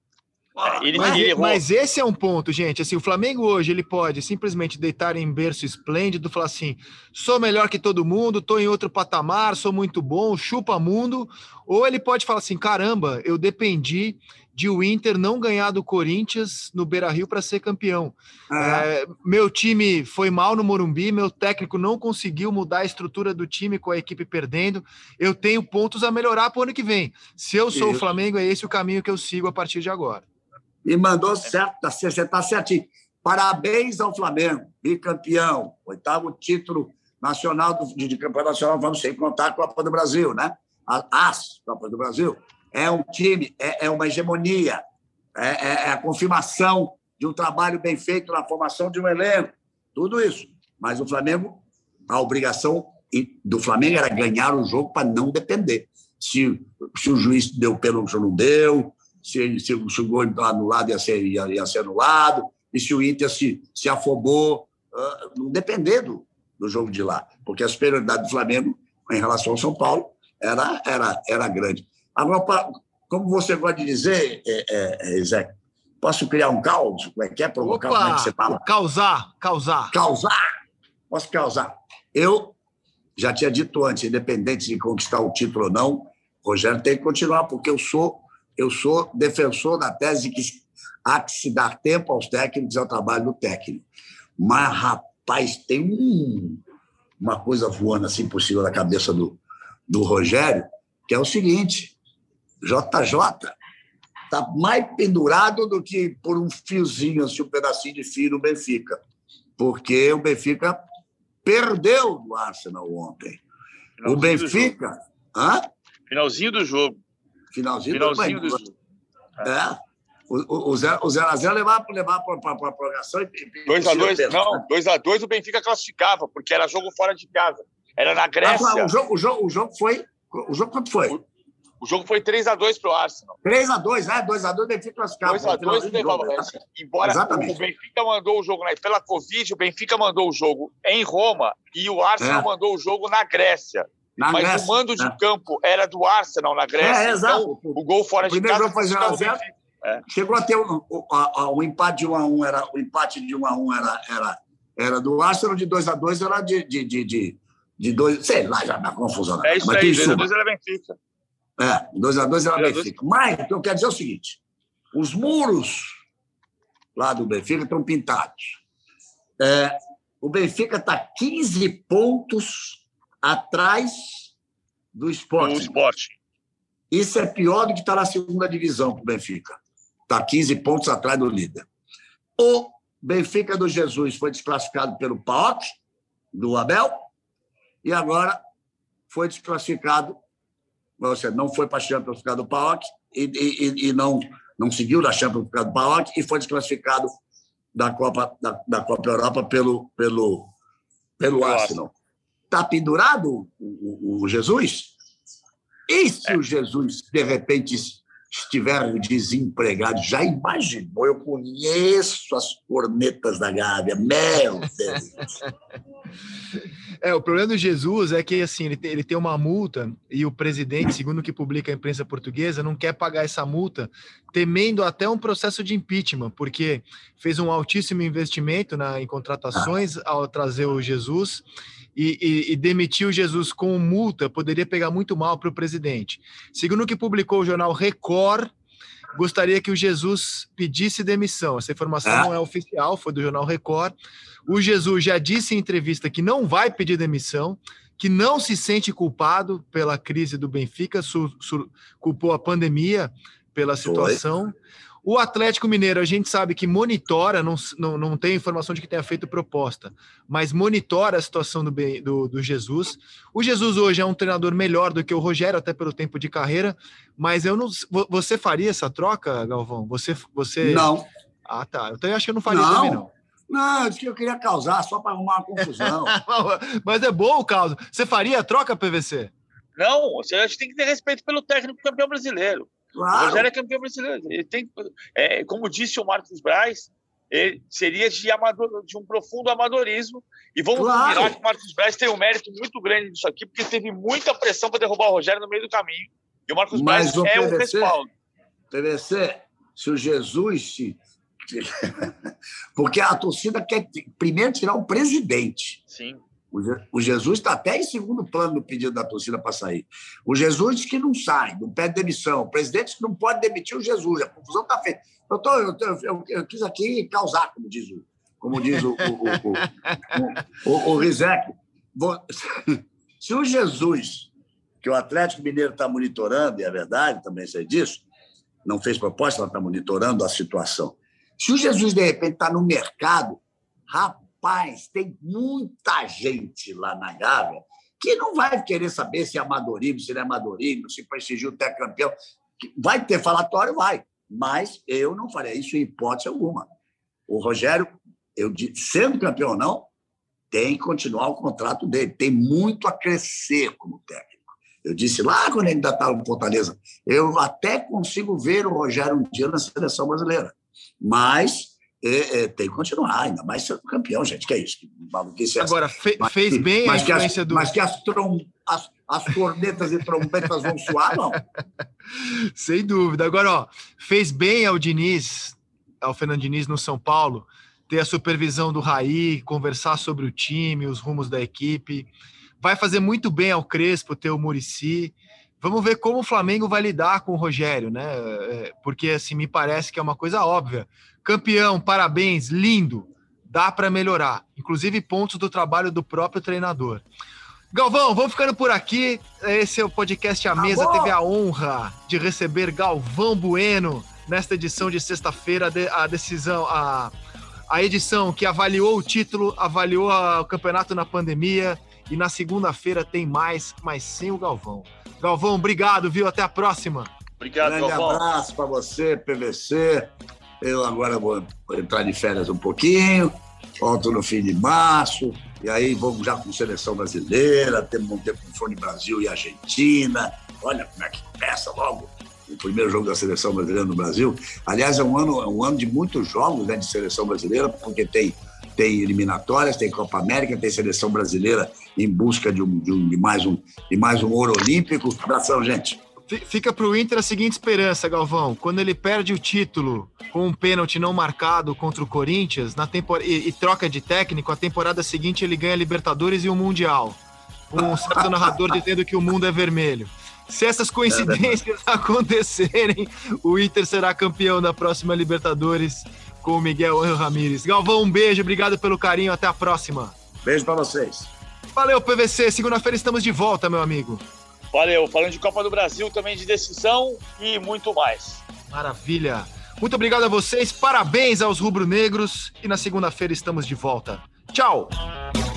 É, ele, mas, ele mas esse é um ponto, gente. Assim, o Flamengo hoje ele pode simplesmente deitar em berço esplêndido, falar assim: sou melhor que todo mundo, estou em outro patamar, sou muito bom, chupa mundo. Ou ele pode falar assim: caramba, eu dependi de o Inter não ganhar do Corinthians no Beira-Rio para ser campeão. Ah. É, meu time foi mal no Morumbi, meu técnico não conseguiu mudar a estrutura do time com a equipe perdendo. Eu tenho pontos a melhorar para o ano que vem. Se eu sou Isso. o Flamengo, é esse o caminho que eu sigo a partir de agora. E mandou certo, você está certinho. Parabéns ao Flamengo, bicampeão, oitavo título nacional do, de, de campeonato nacional, vamos sem contar a Copa do Brasil, né? As Copa do Brasil. É um time, é, é uma hegemonia, é, é, é a confirmação de um trabalho bem feito na formação de um elenco, tudo isso. Mas o Flamengo, a obrigação do Flamengo era ganhar o jogo para não depender. Se, se o juiz deu pênalti ou não deu, se, se o gol anulado ia ser, ia, ia ser anulado, e se o Inter se, se afobou, uh, não depender do, do jogo de lá. Porque a superioridade do Flamengo em relação ao São Paulo era, era, era grande. Agora, como você gosta de dizer, é, é, Zé, posso criar um caos? Como é que é? Provocar? Opa, como é que você fala? Causar, causar. Causar? Posso causar. Eu já tinha dito antes, independente de conquistar o título ou não, o Rogério tem que continuar, porque eu sou, eu sou defensor da tese que há que se dar tempo aos técnicos ao trabalho do técnico. Mas, rapaz, tem um, uma coisa voando assim por cima da cabeça do, do Rogério, que é o seguinte: J J está mais pendurado do que por um fiozinho, assim, um pedacinho de fio no Benfica. Porque o Benfica perdeu do Arsenal ontem. Finalzinho o Benfica... Do Hã? Finalzinho do jogo. Finalzinho, Finalzinho do, do jogo. É. O zero a zero levar para a prorrogação. dois a dois, não. dois a dois o Benfica classificava, porque era jogo fora de casa. Era na Grécia. Ah, o, jogo, o, jogo, o jogo foi... O jogo quanto foi? O, o jogo foi três a dois para o Arsenal. três a dois, né? dois a dois o Benfica classificava. dois a dois o Benfica. Embora Exatamente. o Benfica mandou o jogo né, pela Covid, o Benfica mandou o jogo em Roma e o Arsenal é. mandou o jogo na Grécia. Na Mas Grécia, o mando de é. campo era do Arsenal na Grécia. É, exato. Então, o gol fora o de casa... O primeiro jogo foi zero a zero. É. Chegou a ter um, um, um, um empate de um a um, era, o empate de um a um era, era, era do Arsenal, de dois a dois era de, de, de, de, de dois, sei lá, já dá confusão. É isso aí, dois a dois era Benfica. É, dois a dois era Benfica. Mas, o que eu quero dizer é o seguinte, os muros lá do Benfica estão pintados. É, o Benfica está quinze pontos atrás do Sporting. Do Sporting. Isso é pior do que estar na segunda divisão para o Benfica. Está quinze pontos atrás do líder. O Benfica do Jesus foi desclassificado pelo P A O K, do Abel, e agora foi desclassificado, ou seja, não foi para a Champions por causa do P A O K, e, e, e não, não seguiu da Champions por causa do P A O K, e foi desclassificado da Copa, da, da Copa Europa pelo, pelo, pelo Arsenal. Está pendurado o, o, o Jesus? E se é. o Jesus, de repente, estiver desempregado? Já imaginou? Eu conheço as cornetas da Gávea. Meu Deus! É, o problema do Jesus é que assim, ele, tem, ele tem uma multa e o presidente, segundo o que publica a imprensa portuguesa, não quer pagar essa multa, temendo até um processo de impeachment, porque fez um altíssimo investimento na, em contratações ao trazer o Jesus e, e, e demitir o Jesus com multa poderia pegar muito mal para o presidente. Segundo o que publicou o jornal Record, gostaria que o Jesus pedisse demissão. Essa informação ah. não é oficial, foi do jornal Record. O Jesus já disse em entrevista que não vai pedir demissão, que não se sente culpado pela crise do Benfica, su, su, culpou a pandemia pela situação. Foi. O Atlético Mineiro, a gente sabe que monitora, não, não, não tem informação de que tenha feito proposta, mas monitora a situação do, do, do Jesus. O Jesus hoje é um treinador melhor do que o Rogério, até pelo tempo de carreira, mas eu não. Você faria essa troca, Galvão? Você, você... Não. Ah, tá. Então eu acho que eu não faria não. também, não. Não, eu disse que eu queria causar só para arrumar uma confusão. Mas é bom o caso. Você faria a troca, P V C? Não, a gente tem que ter respeito pelo técnico campeão brasileiro. Claro. O Rogério é campeão brasileiro. Ele tem, é, como disse o Marcos Braz, ele seria de, amador, de um profundo amadorismo. E vamos claro. combinar que o Marcos Braz tem um mérito muito grande nisso aqui, porque teve muita pressão para derrubar o Rogério no meio do caminho. E o Marcos Mas Braz é o um respaldo. P V C, se o Jesus... Se... Porque a torcida quer primeiro tirar o presidente. Sim. O Jesus está até em segundo plano no pedido da torcida para sair. O Jesus diz que não sai, não pede demissão. O presidente não pode demitir o Jesus. A confusão está feita. Eu, tô, eu, eu, eu, eu quis aqui causar, como diz o, como diz o, o, o, o, o, o Rizek. Se o Jesus, que o Atlético Mineiro está monitorando, e é verdade, também sei disso, não fez proposta, ela está monitorando a situação. Se o Jesus, de repente, está no mercado, rapaz, Rapaz, tem muita gente lá na Gávea que não vai querer saber se é amadorismo, se não é amadorismo, se prestigiu até campeão. Vai ter falatório? Vai. Mas eu não faria isso em hipótese alguma. O Rogério, eu, sendo campeão ou não, tem que continuar o contrato dele. Tem muito a crescer como técnico. Eu disse lá quando ele ainda estava no Fortaleza, eu até consigo ver o Rogério um dia na seleção brasileira. Mas... É, é, tem que continuar, ainda mais sendo campeão, gente, que é isso. Que, que Agora, fe, mas, fez bem mas a influência as, do... Mas que as, trom, as, as cornetas e trombetas vão soar, não. Sem dúvida. Agora, ó, fez bem ao Diniz, ao Fernando Diniz no São Paulo, ter a supervisão do Raí, conversar sobre o time, os rumos da equipe. Vai fazer muito bem ao Crespo ter o Muricy. Vamos ver como o Flamengo vai lidar com o Rogério, né? Porque, assim, me parece que é uma coisa óbvia. Campeão, parabéns, lindo. Dá para melhorar. Inclusive pontos do trabalho do próprio treinador. Galvão, vamos ficando por aqui. Esse é o podcast A Mesa. Tá Teve a honra de receber Galvão Bueno nesta edição de sexta-feira. A decisão, a, a edição que avaliou o título, avaliou a, o campeonato na pandemia. E na segunda-feira tem mais, mas sem o Galvão. Galvão, obrigado, viu? Até a próxima. Obrigado, Grande Galvão. abraço para você, P V C. Eu agora vou entrar de férias um pouquinho, volto no fim de março, e aí vamos já com seleção brasileira, temos um tempo com Fone Brasil e Argentina. Olha como é que começa logo o primeiro jogo da seleção brasileira no Brasil. Aliás, é um ano, é um ano de muitos jogos, né, de seleção brasileira, porque tem, tem eliminatórias, tem Copa América, tem seleção brasileira em busca de, um, de, um, de, mais, um, de mais um ouro olímpico. Abração, gente. Fica para o Inter a seguinte esperança, Galvão. Quando ele perde o título com um pênalti não marcado contra o Corinthians na tempor... e, e troca de técnico, a temporada seguinte ele ganha Libertadores e o Mundial. Um certo narrador dizendo que o mundo é vermelho. Se essas coincidências acontecerem, o Inter será campeão da próxima Libertadores com o Miguel Ángel Ramírez. Galvão, um beijo, obrigado pelo carinho, até a próxima. Beijo para vocês. Valeu, P V C. Segunda-feira estamos de volta, meu amigo. Valeu, falando de Copa do Brasil, também de decisão e muito mais. Maravilha. Muito obrigado a vocês, parabéns aos rubro-negros e na segunda-feira estamos de volta. Tchau!